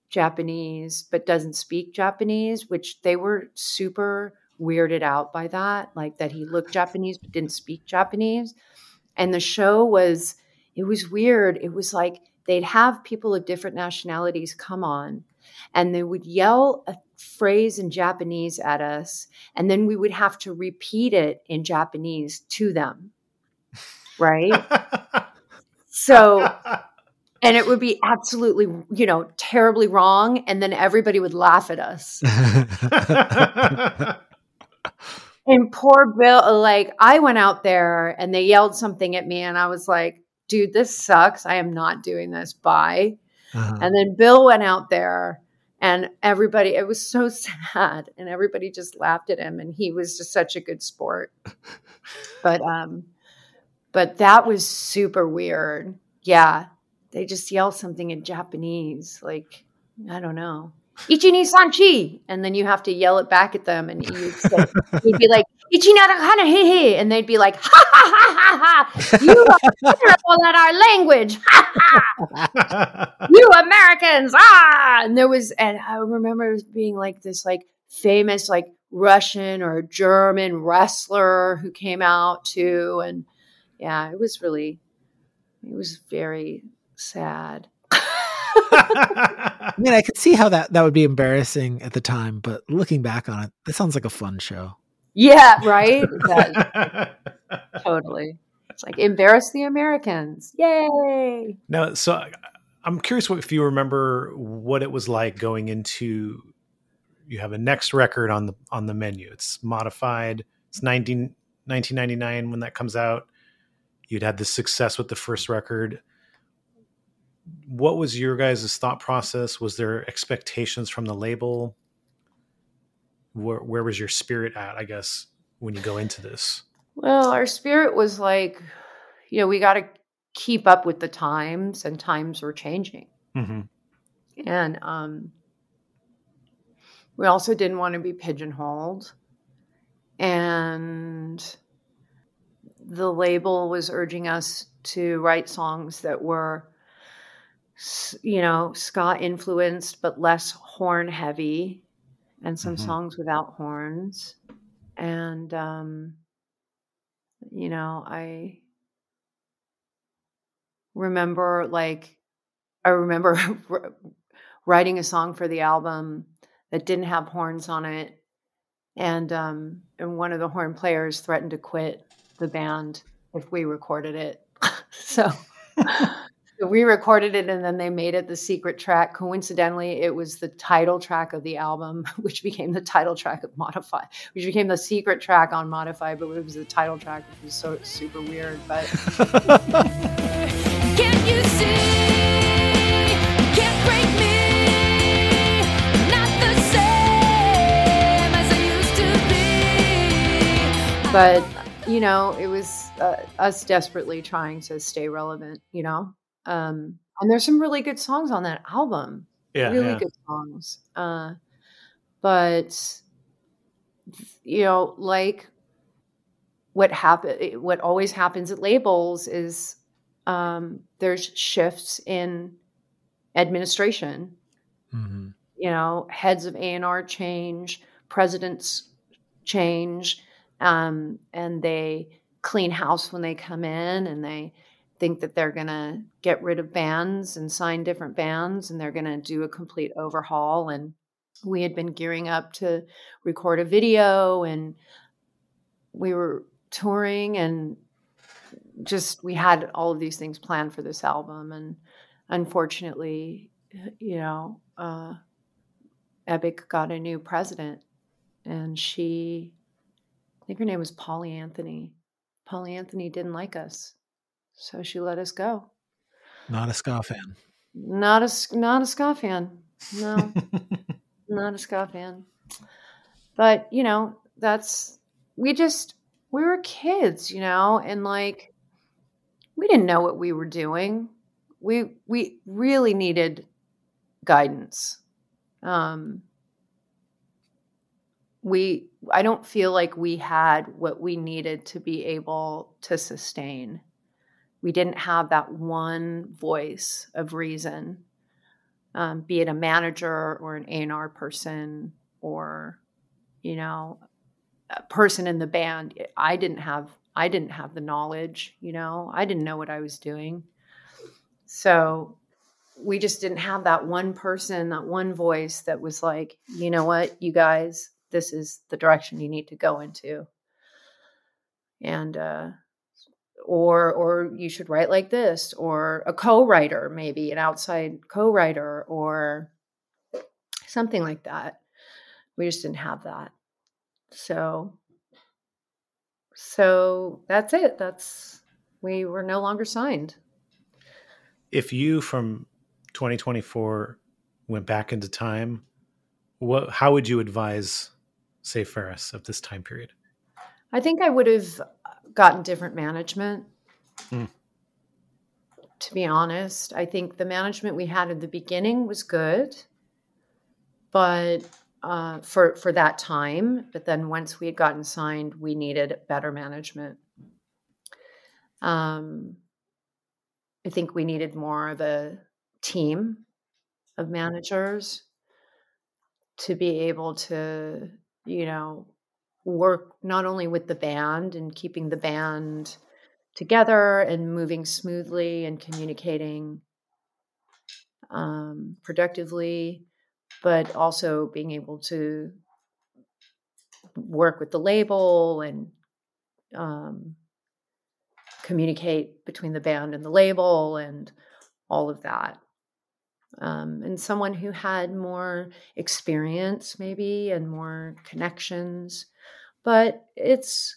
Japanese, but doesn't speak Japanese, which they were super weirded out by that, like that he looked Japanese but didn't speak Japanese. And the show was, it was weird. It was like they'd have people of different nationalities come on and they would yell a phrase in Japanese at us, and then we would have to repeat it in Japanese to them. Right? So, and it would be absolutely, you know, terribly wrong. And then everybody would laugh at us. And poor Bill, like I went out there and they yelled something at me and I was like, dude, this sucks. I am not doing this. Bye. Uh-huh. And then Bill went out there and everybody, it was so sad. And everybody just laughed at him. And he was just such a good sport. But, um, but that was super weird. Yeah. They just yell something in Japanese. Like, I don't know. Ichi ni san chi. And then you have to yell it back at them. And you'd, say, you'd be like, Ichi na hana he he. And they'd be like, ha ha ha ha ha. You are terrible at our language. Ha ha. You Americans. Ah. And there was, and I remember it being like this like famous like Russian or German wrestler who came out too. And yeah, it was really, it was very sad. I mean, I could see how that, that would be embarrassing at the time, but looking back on it, that sounds like a fun show. Yeah, right? That, totally. It's like, embarrass the Americans. Yay! Now, so I'm curious what, if you remember what it was like going into, you have a next record on the on the menu. It's modified. It's nineteen, nineteen ninety-nine when that comes out. You'd had this success with the first record. What was your guys' thought process? Was there expectations from the label? Where, where was your spirit at, I guess, when you go into this? Well, our spirit was like, you know, we got to keep up with the times, and times were changing. Mm-hmm. And um, we also didn't want to be pigeonholed. And the label was urging us to write songs that were, you know, ska influenced, but less horn heavy, and some mm-hmm. songs without horns. And, um, you know, I remember like, I remember writing a song for the album that didn't have horns on it. And, um, and one of the horn players threatened to quit the band if we recorded it. so, so we recorded it, and then they made it the secret track. Coincidentally, it was the title track of the album, which became the title track of Modify, which became the secret track on Modify, but it was the title track, which was so super weird. But Can't you see? Can't break me. Not the same as I used to be. But, you know, it was uh, us desperately trying to stay relevant, you know? Um, and there's some really good songs on that album. Yeah. Really yeah. good songs. Uh, but, you know, like what happen, what always happens at labels is um, there's shifts in administration. Mm-hmm. You know, heads of A and R change, presidents change, um, and they clean house when they come in, and they think that they're going to get rid of bands and sign different bands, and they're going to do a complete overhaul. And we had been gearing up to record a video, and we were touring, and just, we had all of these things planned for this album. And unfortunately, you know, uh, Epic got a new president, and she, I think her name was Polly Anthony. Polly Anthony didn't like us. So she let us go. Not a ska fan. Not a, not a ska fan. No, not a ska fan. But, you know, that's, we just, we were kids, you know, and like, we didn't know what we were doing. We, we really needed guidance. Um, we, I don't feel like we had what we needed to be able to sustain. We didn't have that one voice of reason. um, be it a manager or an A and R person or, you know, a person in the band. I didn't have, I didn't have the knowledge, you know, I didn't know what I was doing. So we just didn't have that one person, that one voice that was like, you know what, you guys, this is the direction you need to go into. And, uh, or, or you should write like this, or a co-writer, maybe an outside co-writer or something like that. We just didn't have that. So, so that's it. That's, we were no longer signed. If you from twenty twenty-four went back into time, what, how would you advise Save Ferris of this time period? I think I would have gotten different management. Mm. To be honest, I think the management we had in the beginning was good, but uh, for for that time. But then once we had gotten signed, we needed better management. Um, I think we needed more of a team of managers to be able to, you know, work not only with the band and keeping the band together and moving smoothly and communicating um, productively, but also being able to work with the label and um, communicate between the band and the label and all of that. Um, and someone who had more experience maybe and more connections. But it's,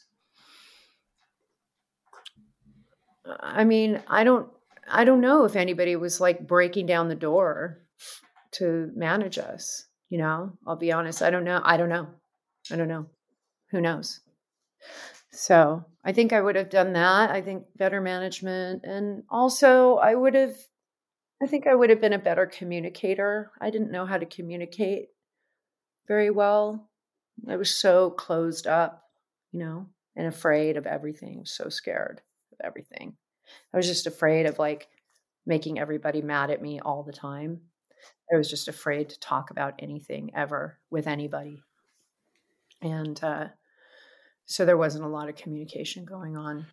I mean, I don't, I don't know if anybody was like breaking down the door to manage us. You know, I'll be honest. I don't know. I don't know. I don't know. Who knows? So I think I would have done that. I think better management. And also I would have, I think I would have been a better communicator. I didn't know how to communicate very well. I was so closed up, you know, and afraid of everything. So scared of everything. I was just afraid of like making everybody mad at me all the time. I was just afraid to talk about anything ever with anybody. And uh, so there wasn't a lot of communication going on.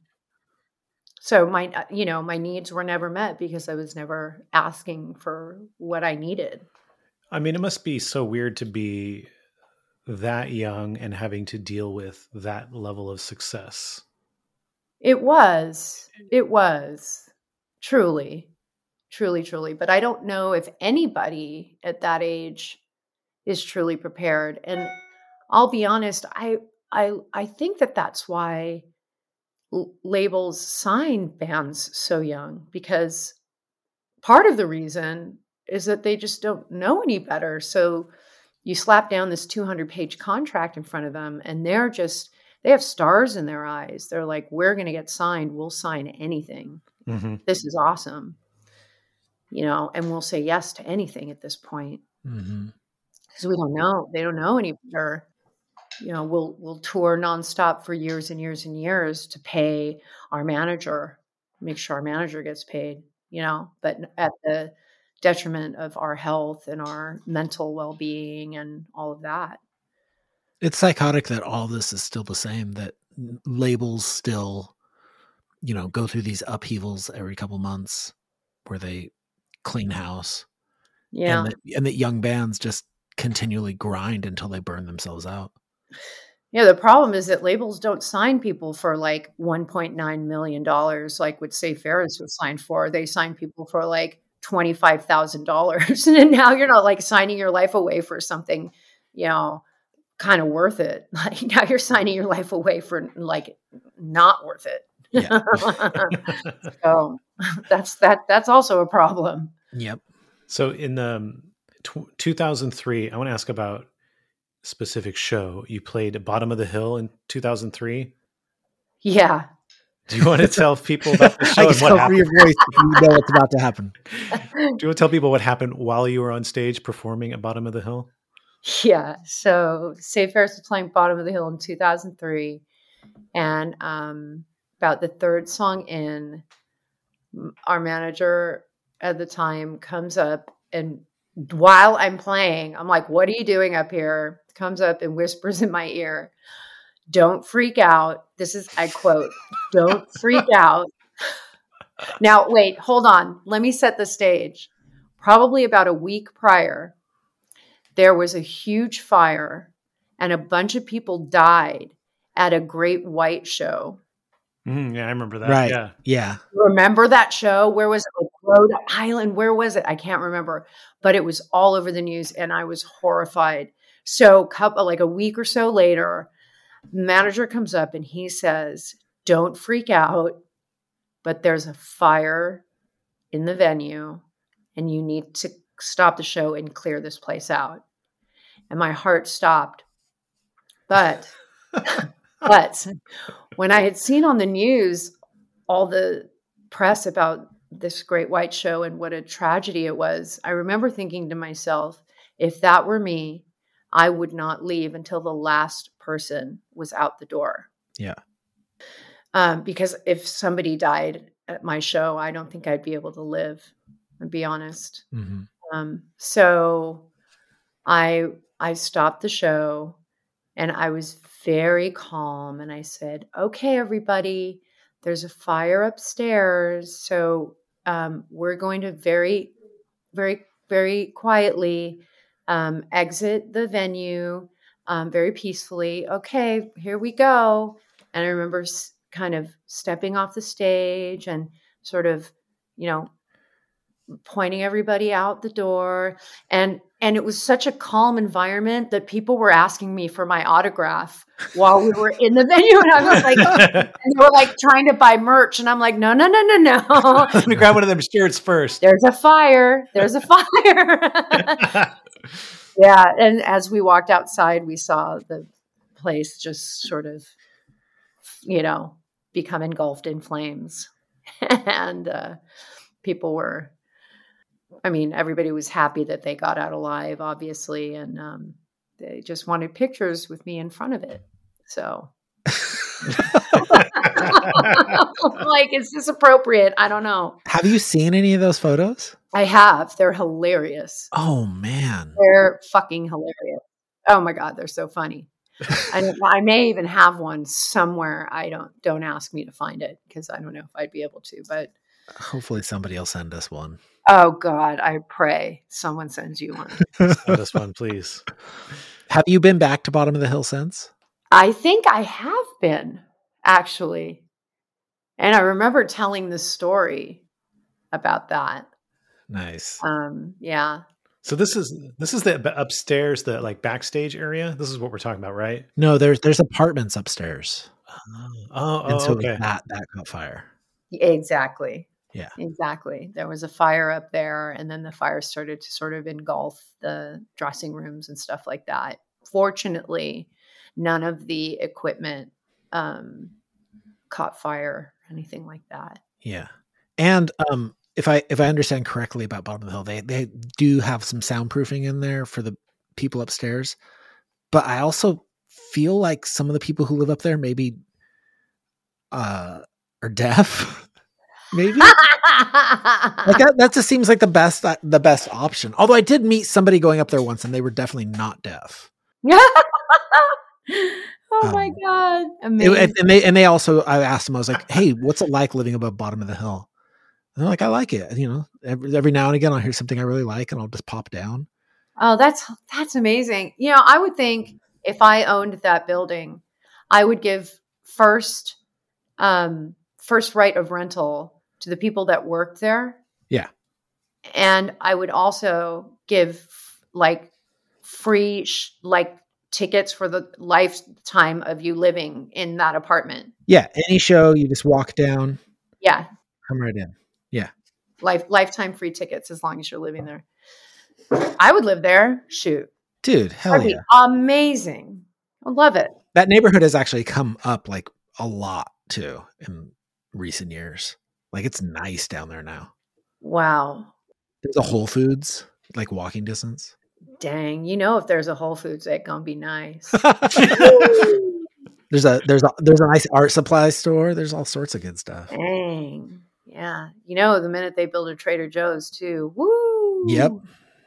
So my, you know, my needs were never met because I was never asking for what I needed. I mean, it must be so weird to be that young and having to deal with that level of success. It was, it was truly, truly, truly. But I don't know if anybody at that age is truly prepared. And I'll be honest, I, I, I think that that's why l- labels sign bands so young, because part of the reason is that they just don't know any better. So you slap down this two hundred page contract in front of them and they're just, they have stars in their eyes. They're like, we're going to get signed. We'll sign anything. Mm-hmm. This is awesome. You know, and we'll say yes to anything at this point. Mm-hmm. Because we don't know. They don't know any better. You know, we'll we'll tour nonstop for years and years and years to pay our manager, make sure our manager gets paid, you know, but at the detriment of our health and our mental well-being and all of that. It's psychotic that all this is still the same, that labels still, you know, go through these upheavals every couple months where they clean house. Yeah. And that, and that young bands just continually grind until they burn themselves out. Yeah, the problem is that labels don't sign people for like one point nine million dollars, like what Save Ferris was signed for. They sign people for like twenty-five thousand dollars. And now you're not like signing your life away for something, you know, kind of worth it. Like now you're signing your life away for like not worth it. Yeah. So that's that. That's also a problem. Yep. So in um, t- two thousand three, I want to ask about a specific show. You played Bottom of the Hill in two thousand three. Yeah. Do you want to tell people about the show I and can what tell from your happened? voice if you know what's about to happen. Do you want to tell people what happened while you were on stage performing at Bottom of the Hill? Yeah. So Save Ferris was playing Bottom of the Hill in two thousand three. And um, about the third song in, our manager at the time comes up and while I'm playing. I'm like, what are you doing up here? Comes up and whispers in my ear, don't freak out. This is, I quote, don't freak out. Now, wait, hold on. Let me set the stage. Probably about a week prior, there was a huge fire and a bunch of people died at a Great White show. Mm, yeah, I remember that. Right. Yeah. Yeah. Remember that show? Where was it? Like Rhode Island? Where was it? I can't remember, but it was all over the news and I was horrified. So couple, like a week or so later, manager comes up and he says, don't freak out, but there's a fire in the venue and you need to stop the show and clear this place out. And my heart stopped. But, but when I had seen on the news all the press about this Great White Show and what a tragedy it was, I remember thinking to myself, if that were me, I would not leave until the last person was out the door. Yeah. Um, because if somebody died at my show, I don't think I'd be able to live, to be honest. Mm-hmm. Um, so I I stopped the show and I was very calm and I said, okay, everybody, there's a fire upstairs. So um, we're going to very, very, very quietly um, exit the venue um, very peacefully. Okay, here we go. And I remember s- kind of stepping off the stage and sort of, you know, pointing everybody out the door. And and it was such a calm environment that people were asking me for my autograph while we were in the venue. And I was like, and they were like trying to buy merch. And I'm like, no, no, no, no, no. I'm gonna grab one of them shirts first. There's a fire. There's a fire. Yeah. And as we walked outside, we saw the place just sort of, you know, become engulfed in flames. And uh, people were, I mean, everybody was happy that they got out alive, obviously. And um, they just wanted pictures with me in front of it. So like, is this appropriate? I don't know. Have you seen any of those photos? I have. They're hilarious. Oh man. They're fucking hilarious. Oh my God. They're so funny. I, don't, I may even have one somewhere. I don't, don't ask me to find it because I don't know if I'd be able to, but Hopefully somebody will send us one. oh God, I pray someone sends you one. Send us one, please. Have you been back to Bottom of the Hill since? I think I have been actually. And I remember telling the story about that. Nice. Um, yeah. So this is this is the b- upstairs, the like backstage area. This is what we're talking about, right? No, there's there's apartments upstairs. Oh, oh, And so okay. that that caught fire. Exactly. Yeah. Exactly. There was a fire up there, and then the fire started to sort of engulf the dressing rooms and stuff like that. Fortunately, none of the equipment um, caught fire or anything like that. Yeah. And um if I if I understand correctly about Bottom of the Hill, they they do have some soundproofing in there for the people upstairs. But I also feel like some of the people who live up there maybe uh are deaf. Maybe. Like that, that just seems like the best the best option. Although I did meet somebody going up there once and they were definitely not deaf. Oh my Um, God. It- Amazing. and they and they also I asked them, I was like, hey, what's it like living above Bottom of the Hill? And they're like, I like it. You know, every, every now and again I'll hear something I really like and I'll just pop down. Oh, that's that's amazing. You know, I would think if I owned that building, I would give first um first right of rental to the people that work there. Yeah. And I would also give like free sh- like tickets for the lifetime of you living in that apartment. Yeah. Any show, you just walk down, Yeah. come right in. Yeah. Life lifetime free tickets as long as you're living there. I would live there. Shoot. Dude, hell That'd yeah. be amazing. I love it. That neighborhood has actually come up like a lot too in recent years. Like it's nice down there now. Wow. There's a Whole Foods, like walking distance. Dang. You know, if there's a Whole Foods, it's going to be nice. There's a there's a there's a nice art supply store. There's all sorts of good stuff. Dang. Yeah. You know, the minute they build a Trader Joe's too. Woo. Yep.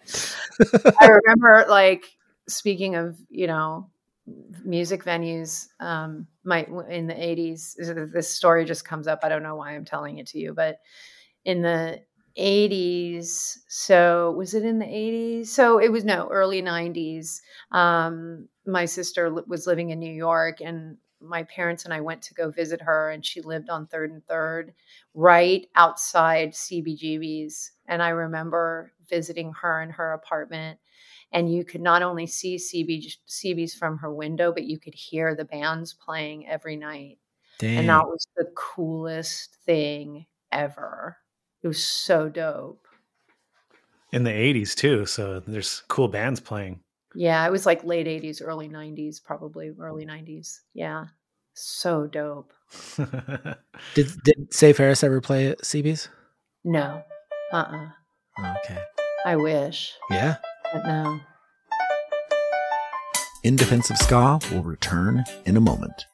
I remember, like, speaking of, you know, music venues, um, my in the eighties, this story just comes up. I don't know why I'm telling it to you, but in the eighties, so was it in the eighties? So it was no early nineties. Um, my sister li- was living in New York, and my parents and I went to go visit her, and she lived on Third and Third, right outside C B G B's. And I remember visiting her in her apartment, and you could not only see C B C B's from her window, but you could hear the bands playing every night. And that was the coolest thing ever. It was so dope. In the eighties too, so there's cool bands playing. Yeah, it was like late eighties, early nineties, probably early nineties. Yeah. So dope. Did did Say Ferris ever play at C B's? No. Uh-uh. Okay. I wish, Yeah. but no. In Defense of Ska will return in a moment.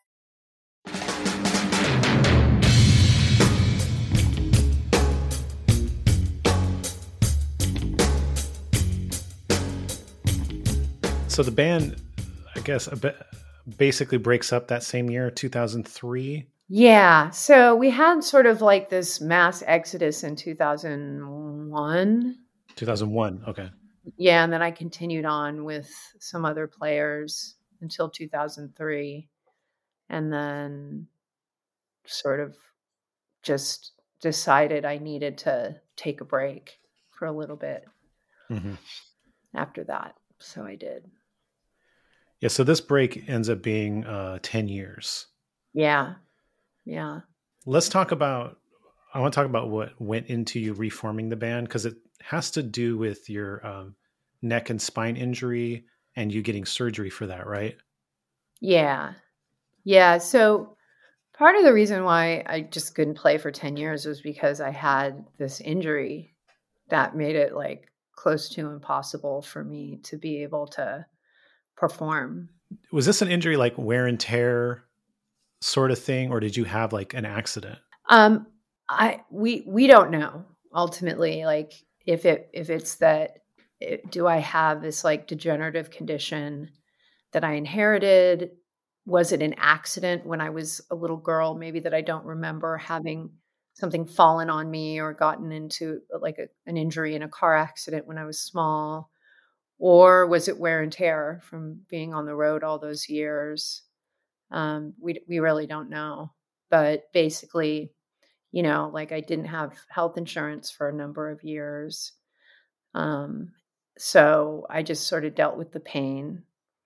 So the band, I guess, a bit, basically breaks up that same year, two thousand three. Yeah. So we had sort of like this mass exodus in two thousand one. two thousand one. Okay. Yeah. And then I continued on with some other players until two thousand three. And then sort of just decided I needed to take a break for a little bit Mm-hmm. after that. So I did. Yeah. So this break ends up being uh, ten years. Yeah. Yeah. Let's talk about, I want to talk about what went into you reforming the band, because it has to do with your um, neck and spine injury and you getting surgery for that, right? Yeah. Yeah. So part of the reason why I just couldn't play for ten years was because I had this injury that made it like close to impossible for me to be able to perform. Was this an injury like wear and tear sort of thing, or did you have like an accident? Um, I we we don't know ultimately, like if it if it's that it, do I have this like degenerative condition that I inherited? Was it an accident when I was a little girl? Maybe that I don't remember having something fallen on me or gotten into like a, an injury in a car accident when I was small, or was it wear and tear from being on the road all those years? Um, we we really don't know, but basically, you know, like I didn't have health insurance for a number of years. Um, so I just sort of dealt with the pain.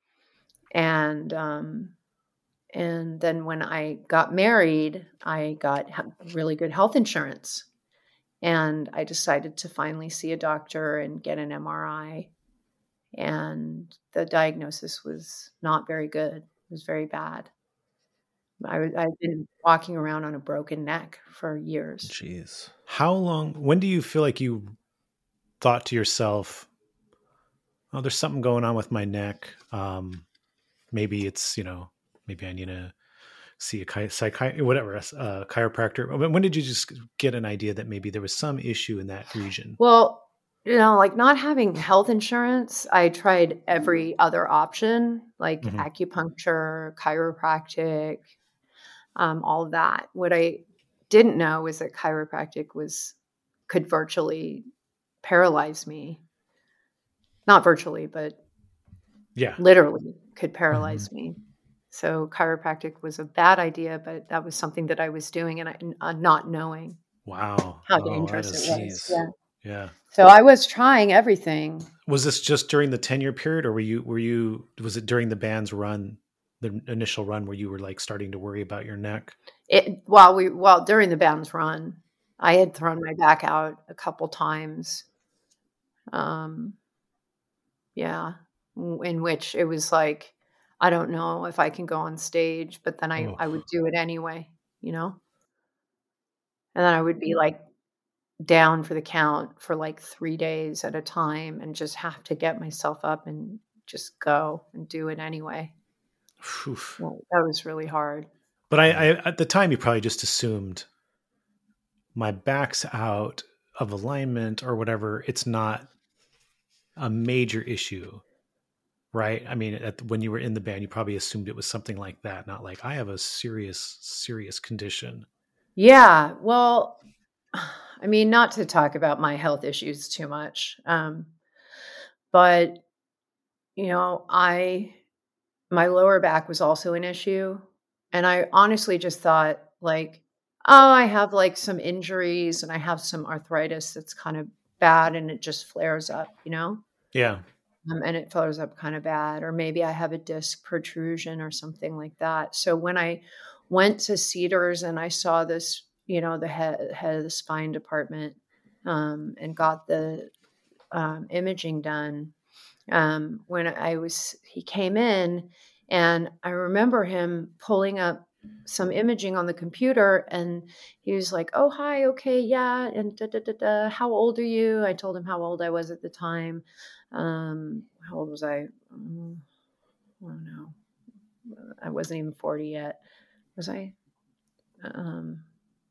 And, um, and then when I got married, I got really good health insurance, and I decided to finally see a doctor and get an M R I. And the diagnosis was not very good. It was very bad. I, I've been walking around on a broken neck for years. Jeez. How long, when do you feel like you thought to yourself, oh, there's something going on with my neck? Um, maybe it's, you know, maybe I need to see a chi- psychi- whatever, a uh, chiropractor. When did you just get an idea that maybe there was some issue in that region? Well, you know, like not having health insurance, I tried every other option, like Mhm. acupuncture, chiropractic, um, all of that. What I didn't know was that chiropractic was could virtually paralyze me. Not virtually, but Yeah. literally could paralyze me. So chiropractic was a bad idea, but that was something that I was doing and I, uh, not knowing Wow. how Oh, dangerous that is- it was. jeez. Yeah. Yeah. So I was trying everything. Was this just during the ten year period, or were you, were you, was it during the band's run, the initial run where you were like starting to worry about your neck? It while we well during the band's run, I had thrown my back out a couple times. Um, yeah, w- in which it was like, I don't know if I can go on stage, but then I Oh. I would do it anyway, you know. And then I would be like down for the count for like three days at a time, and just have to get myself up and just go and do it anyway. Phew. Well, that was really hard. But I, I, at the time, you probably just assumed my back's out of alignment or whatever. It's not, a major issue, right? I mean, at, when you were in the band, you probably assumed it was something like that, not like I have a serious, serious condition. Yeah. Well, I mean, not to talk about my health issues too much, um, but you know, I my lower back was also an issue, and I honestly just thought like, oh, I have like some injuries and I have some arthritis that's kind of bad, and it just flares up, you know. Yeah. Um, and it flares up kind of bad, or maybe I have a disc protrusion or something like that. So when I went to Cedars and I saw this, you know, the head, head of the spine department, um, and got the um, imaging done, um, when I was, he came in and I remember him pulling up some imaging on the computer, and he was like, "Oh, hi. Okay. Yeah. And da, da, da, da. How old are you?" I told him how old I was at the time. Um, how old was I? Um, I don't know. I wasn't even forty yet. Was I? Um,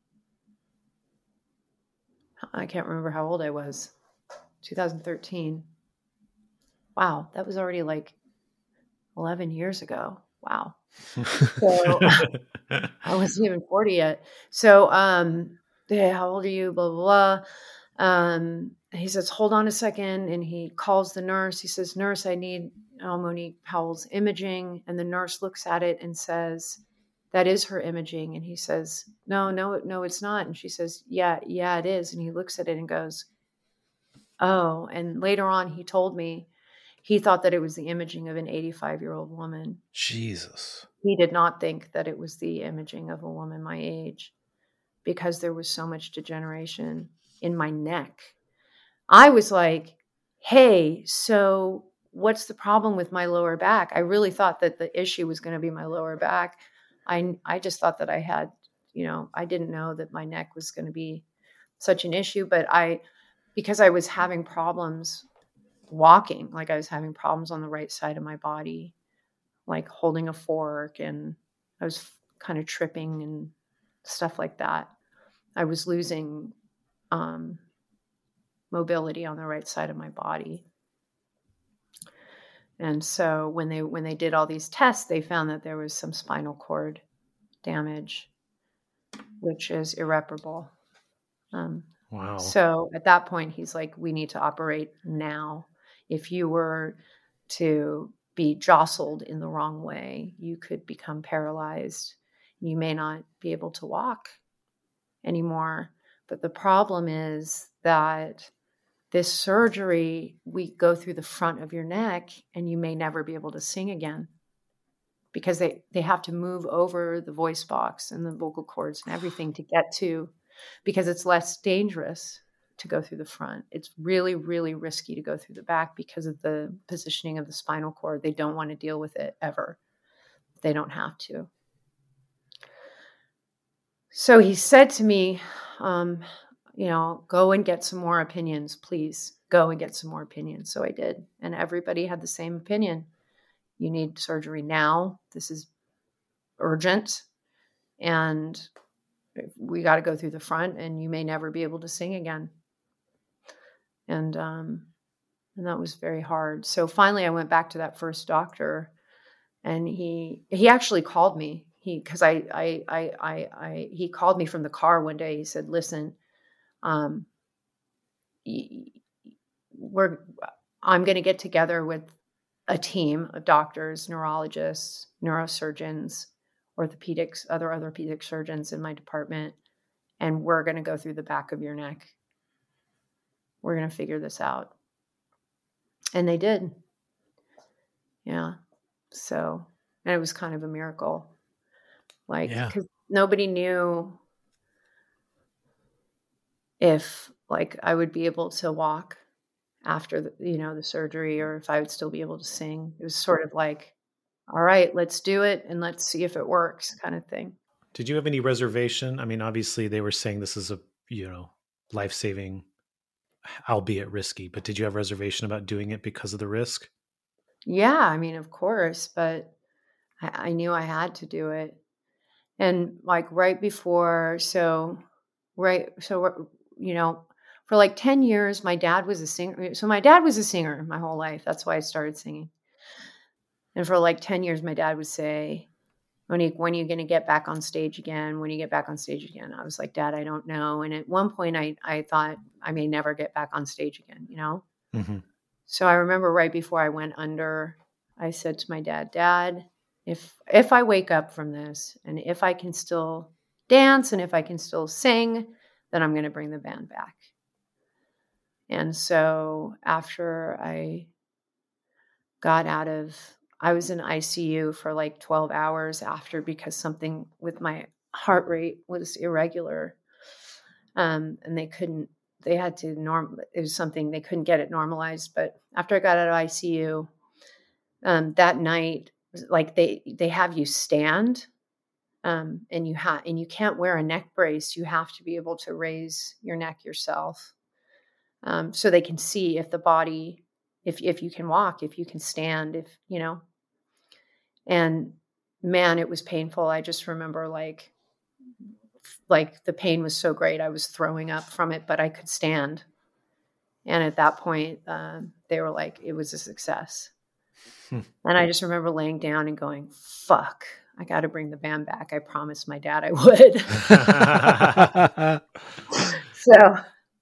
I can't remember how old I was. two thousand thirteen. Wow. That was already like eleven years ago. Wow. So I wasn't even forty yet. So, um, yeah, how old are you? Blah, blah, blah. Um, he says, hold on a second. And he calls the nurse. He says, "Nurse, I need uh, Monique Powell's imaging." And the nurse looks at it and says, "That is her imaging." And he says, no, no, no, it's not. And she says, yeah, yeah, it is. And he looks at it and goes, oh. And later on, he told me he thought that it was the imaging of an eighty-five-year-old woman. Jesus. He did not think that it was the imaging of a woman my age, because there was so much degeneration in my neck. I was like, hey, so what's the problem with my lower back? I really thought that the issue was going to be my lower back. I, I just thought that I had, you know, I didn't know that my neck was going to be such an issue, but I, because I was having problems walking, like I was having problems on the right side of my body, like holding a fork, and I was kind of tripping and stuff like that. I was losing um, mobility on the right side of my body. And so when they when they did all these tests, they found that there was some spinal cord damage, which is irreparable. Um, Wow. So at that point, he's like, we need to operate now. If you were to be jostled in the wrong way, you could become paralyzed. You may not be able to walk anymore. But the problem is that this surgery, we go through the front of your neck, and you may never be able to sing again, because they, they have to move over the voice box and the vocal cords and everything to get to, because it's less dangerous to go through the front. It's really, really risky to go through the back because of the positioning of the spinal cord. They don't want to deal with it ever. They don't have to. So he said to me, um, you know, go and get some more opinions, please. Go and get some more opinions. So I did. And everybody had the same opinion. You need surgery now. This is urgent. And we got to go through the front, and you may never be able to sing again. And, um, and that was very hard. So finally I went back to that first doctor, and he, he actually called me. He, cause I, I, I, I, I, he called me from the car one day. He said, listen, um, we're, I'm going to get together with a team of doctors, neurologists, neurosurgeons, orthopedics, other orthopedic surgeons in my department, and we're going to go through the back of your neck. We're going to figure this out. And they did. Yeah. So, and it was kind of a miracle. Like, because yeah. nobody knew if, like, I would be able to walk after the, you know, the surgery, or if I would still be able to sing. It was sort of like, all right, let's do it and let's see if it works, kind of thing. Did you have any reservation? I mean, obviously they were saying this is a, you know, life-saving, albeit risky, but did you have reservation about doing it because of the risk? Yeah, I mean, of course, but I, I knew I had to do it. And like right before, so, right, so, you know, for like ten years, my dad was a singer. So my dad was a singer my whole life. That's why I started singing. And for like ten years, my dad would say, Monique, when are you going to get back on stage again? When you get back on stage again? I was like, Dad, I don't know. And at one point I, I thought I may never get back on stage again, you know? Mm-hmm. So I remember right before I went under, I said to my dad, Dad, if, if I wake up from this and if I can still dance and if I can still sing, then I'm going to bring the band back. And so after I got out of, I was in I C U for like twelve hours after because something with my heart rate was irregular. Um, and they couldn't, they had to norm, it was something, they couldn't get it normalized. But after I got out of I C U, um, that night, like they, they have you stand, um, and you have, and you can't wear a neck brace. You have to be able to raise your neck yourself. Um, so they can see if the body, if, if you can walk, if you can stand, if, you know, and man, it was painful. I just remember like, like the pain was so great. I was throwing up from it, but I could stand. And at that point, um, they were like, it was a success. Hmm. And I just remember laying down and going, fuck, I got to bring the band back. I promised my dad I would. so,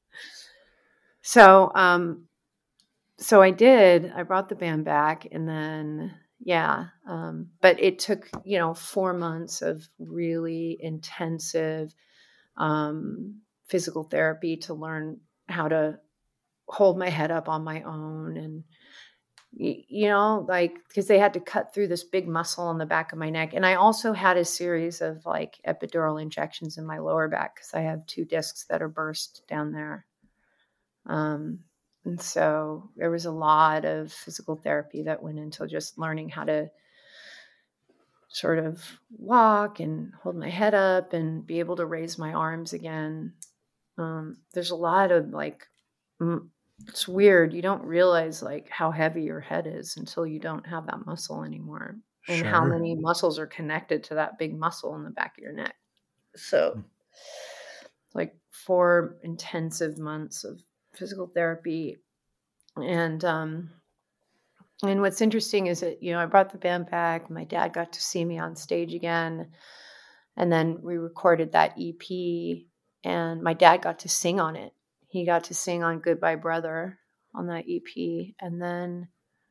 so, um, so I did, I brought the band back and then, yeah. Um, but it took, you know, four months of really intensive, um, physical therapy to learn how to hold my head up on my own. And, you know, like, because they had to cut through this big muscle on the back of my neck. And I also had a series of like epidural injections in my lower back because I have two discs that are burst down there. Um, and so there was a lot of physical therapy that went into just learning how to sort of walk and hold my head up and be able to raise my arms again. Um, there's a lot of like, it's weird. You don't realize like how heavy your head is until you don't have that muscle anymore, and Sure. how many muscles are connected to that big muscle in the back of your neck. So like four intensive months of physical therapy. And, um, and what's interesting is that, you know, I brought the band back. My dad got to see me on stage again. And then we recorded that E P and my dad got to sing on it. He got to sing on Goodbye Brother on that E P. And then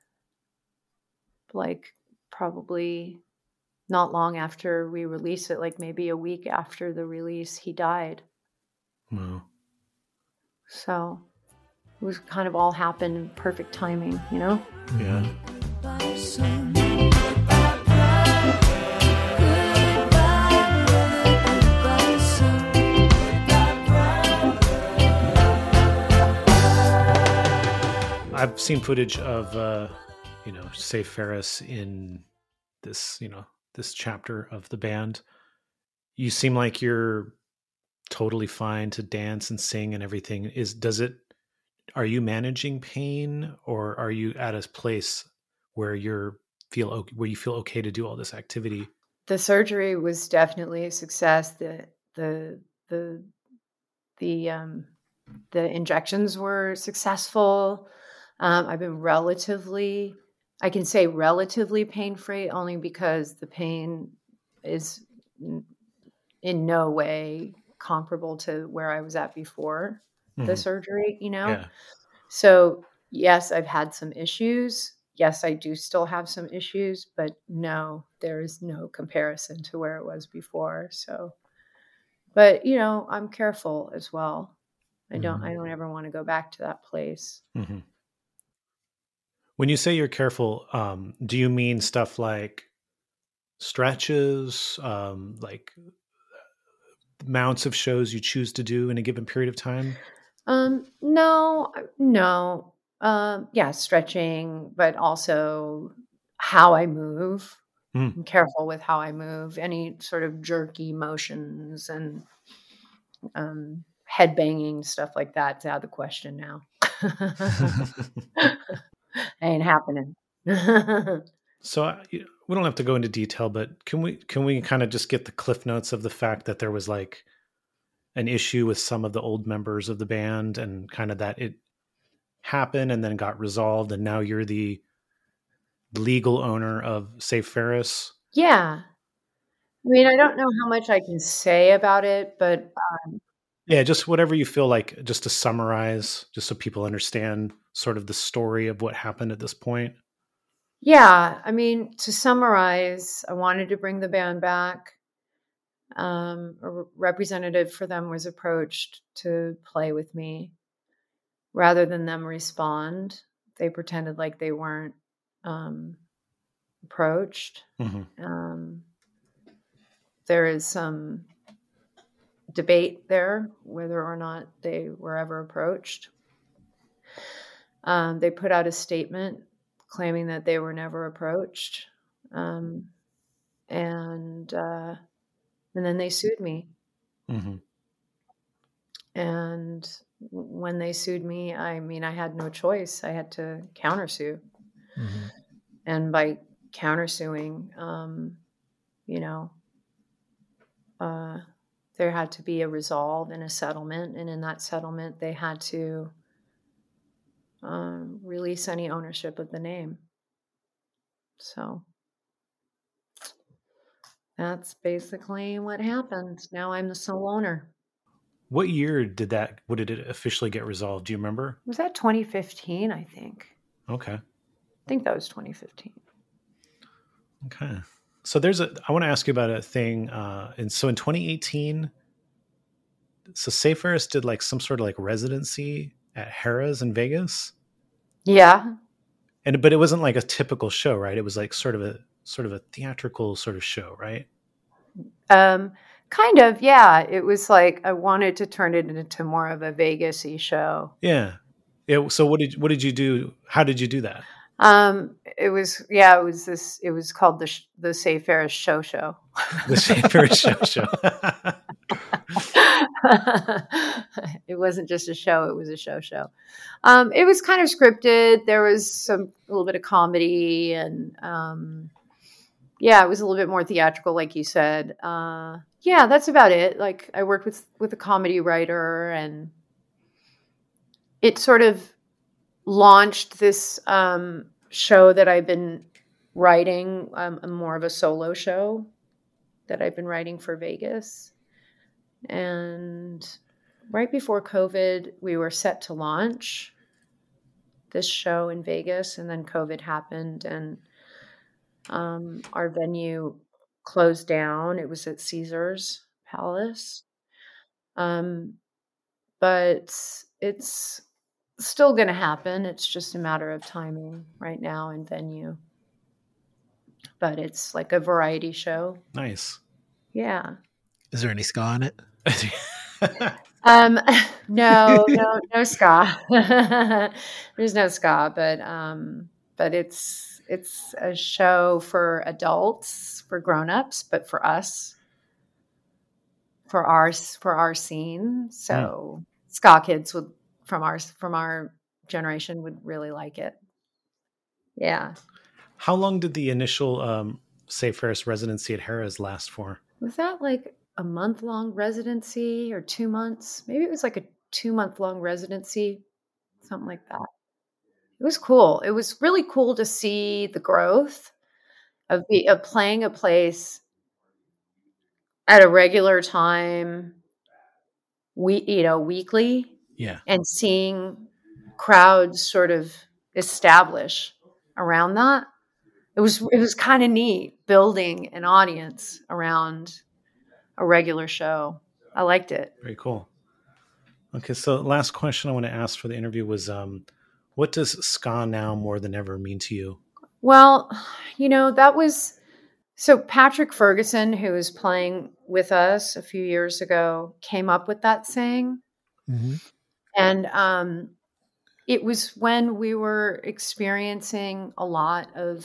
like probably not long after we released it, like maybe a week after the release, he died. Wow. So it was kind of all happened in perfect timing, you know? Yeah. I've seen footage of, uh, you know, Save Ferris in this, you know, this chapter of the band. You seem like you're totally fine to dance and sing and everything. Is, does it, are you managing pain or are you at a place where you're feel, okay, where you feel okay to do all this activity? The surgery was definitely a success. The, the, the, the, um, the injections were successful. Um, I've been relatively, I can say relatively pain-free only because the pain is in no way comparable to where I was at before mm-hmm. the surgery, you know? Yeah. So yes, I've had some issues. Yes, I do still have some issues, but no, there is no comparison to where it was before. So, but you know, I'm careful as well. I don't, mm-hmm. I don't ever want to go back to that place. Mm-hmm. When you say you're careful, um, do you mean stuff like stretches, um, like amounts of shows you choose to do in a given period of time? Um, no, no. Um, yeah, stretching, but also how I move. Mm. I'm careful with how I move. Any sort of jerky motions and um, head banging, stuff like that's out of the question now. Ain't happening. So uh, we don't have to go into detail, but can we can we kind of just get the cliff notes of the fact that there was like an issue with some of the old members of the band, and kind of that it happened and then got resolved, and now you're the legal owner of Save Ferris? Yeah. I mean, I don't know how much I can say about it, but um, Yeah, just whatever you feel like, just to summarize, just so people understand sort of the story of what happened at this point. yeah, I mean, to summarize, I wanted to bring the band back. Um, a re- representative for them was approached to play with me. Rather than them respond, they pretended like they weren't um, approached. Mhm. Um, there is some debate there whether or not they were ever approached. Um, they put out a statement claiming that they were never approached, um, and uh, and then they sued me. Mhm. And w- when they sued me, I mean, I had no choice. I had to countersue, Mhm. and by countersuing, um, you know, uh, there had to be a resolve and a settlement, and in that settlement, they had to um, release any ownership of the name. So that's basically what happened. Now I'm the sole owner. What year did that, what did it officially get resolved? Do you remember? Was that twenty fifteen? I think. Okay. I think that was twenty fifteen. Okay. So there's a, I want to ask you about a thing. Uh, and so in twenty eighteen, so Save Ferris did like some sort of like residency at Harrah's in Vegas. Yeah. And, but it wasn't like a typical show, right? It was like sort of a, sort of a theatrical sort of show, right? Um, kind of, yeah. It was like I wanted to turn it into more of a Vegas-y show. Yeah. It, so what did, what did you do? How did you do that? Um, it was, yeah, it was this, it was called the, sh- the Save Ferris Show Show. The Save Ferris Show Show. It wasn't just a show, it was a show show. Um, it was kind of scripted. There was some, a little bit of comedy, and um, yeah, it was a little bit more theatrical, like you said. Uh, yeah, that's about it. Like I worked with, with a comedy writer, and it sort of launched this um, show that I've been writing, um, more of a solo show that I've been writing for Vegas. And right before COVID, we were set to launch this show in Vegas, and then COVID happened, and um, our venue closed down. It was at Caesar's Palace. Um, but it's still going to happen. It's just a matter of timing right now and venue. But it's like a variety show. Nice. Yeah. Is there any ska in it? Um, no, no, no ska. There's no ska, but um, but it's it's a show for adults, for grown-ups, but for us, for our for our scene. So ska kids would from our from our generation would really like it. Yeah. How long did the initial um, Save Ferris residency at Harrah's last for? Was that like a month long residency or two months? Maybe it was like a two month long residency, something like that. It was cool. It was really cool to see the growth of, be, of playing a place at a regular time, we you know weekly, Yeah. and seeing crowds sort of establish around that. It was it was kind of neat building an audience around a regular show. I liked it. Very cool. Okay, so last question I want to ask for the interview was, um, what does ska now more than ever mean to you? Well, you know, that was so Patrick Ferguson, who was playing with us a few years ago, came up with that saying. Mm-hmm. And um, it was when we were experiencing a lot of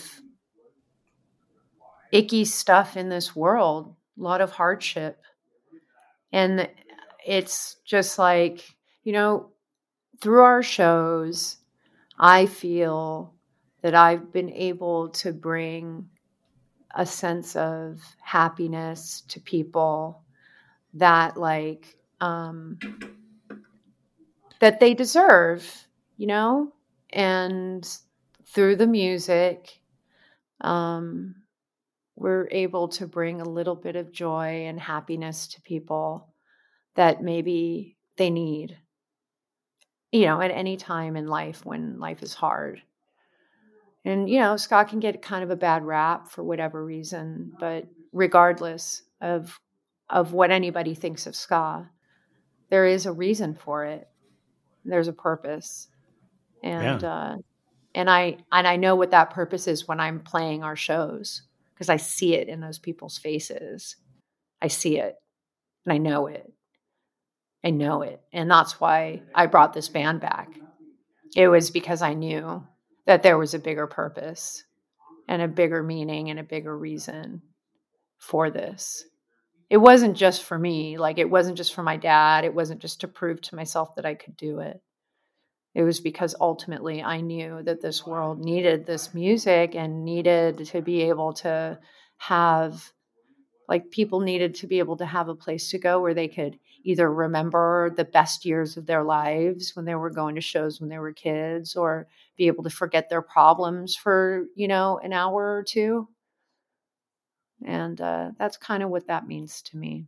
icky stuff in this world, a lot of hardship. And it's just like, you know, through our shows, I feel that I've been able to bring a sense of happiness to people that like, um, that they deserve, you know, and through the music, um, we're able to bring a little bit of joy and happiness to people that maybe they need, you know, at any time in life when life is hard. And, you know, ska can get kind of a bad rap for whatever reason, but regardless of of what anybody thinks of ska, there is a reason for it. There's a purpose. And Yeah. uh, and I and I know what that purpose is when I'm playing our shows, because I see it in those people's faces. I see it and I know it. I know it. And that's why I brought this band back. It was because I knew that there was a bigger purpose and a bigger meaning and a bigger reason for this. It wasn't just for me. Like, it wasn't just for my dad. It wasn't just to prove to myself that I could do it. It was because ultimately I knew that this world needed this music and needed to be able to have, like, people needed to be able to have a place to go where they could either remember the best years of their lives when they were going to shows when they were kids, or be able to forget their problems for, you know, an hour or two. And uh, that's kind of what that means to me.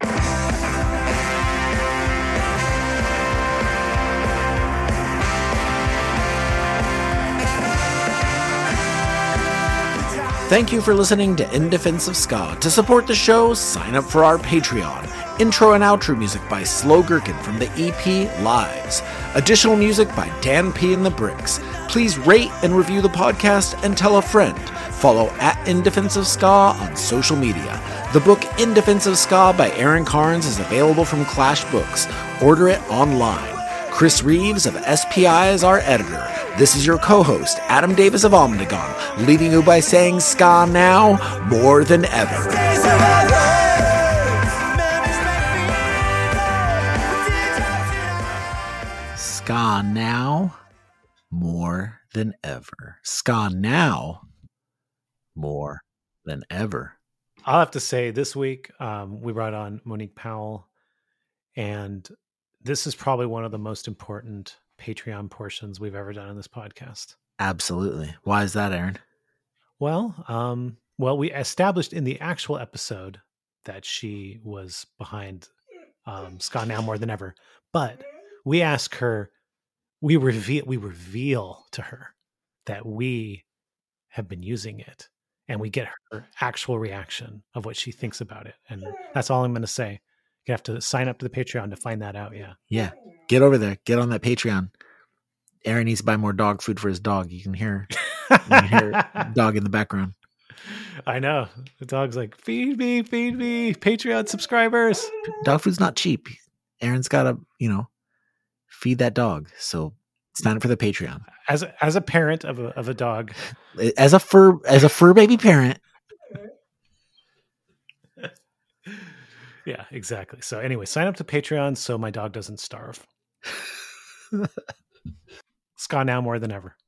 Thank you for listening to In Defense of Ska. To support the show, sign up for our Patreon. Intro and outro music by Slow Gherkin from the E P Lives. Additional music by Dan P. and the Bricks. Please rate and review the podcast and tell a friend. Follow at In Defense of Ska on social media. The book In Defense of Ska by Aaron Carnes is available from Clash Books. Order it online. Chris Reeves of S P I is our editor. This is your co-host, Adam Davis of Omnigone, leaving you by saying ska now more than ever. Ska now more than ever. Ska now more than ever. I'll have to say this week um, we brought on Monique Powell, and this is probably one of the most important Patreon portions we've ever done on this podcast. Absolutely. Why is that, Aaron? Well, um, well, we established in the actual episode that she was behind um, Ska Now more than ever, but we ask her, we reveal, we reveal to her that we have been using it, and we get her actual reaction of what she thinks about it, and that's all I'm going to say. You have to sign up to the Patreon to find that out. Yeah. Yeah. Get over there. Get on that Patreon. Aaron needs to buy more dog food for his dog. You can hear, you can hear dog in the background. I know. The dog's like, feed me, feed me, Patreon subscribers. Dog food's not cheap. Aaron's got to, you know, feed that dog. So sign up for the Patreon. As a, as a parent of a of a dog, as a fur as a fur baby parent. Yeah, exactly. So anyway, sign up to Patreon so my dog doesn't starve. Ska now more than ever.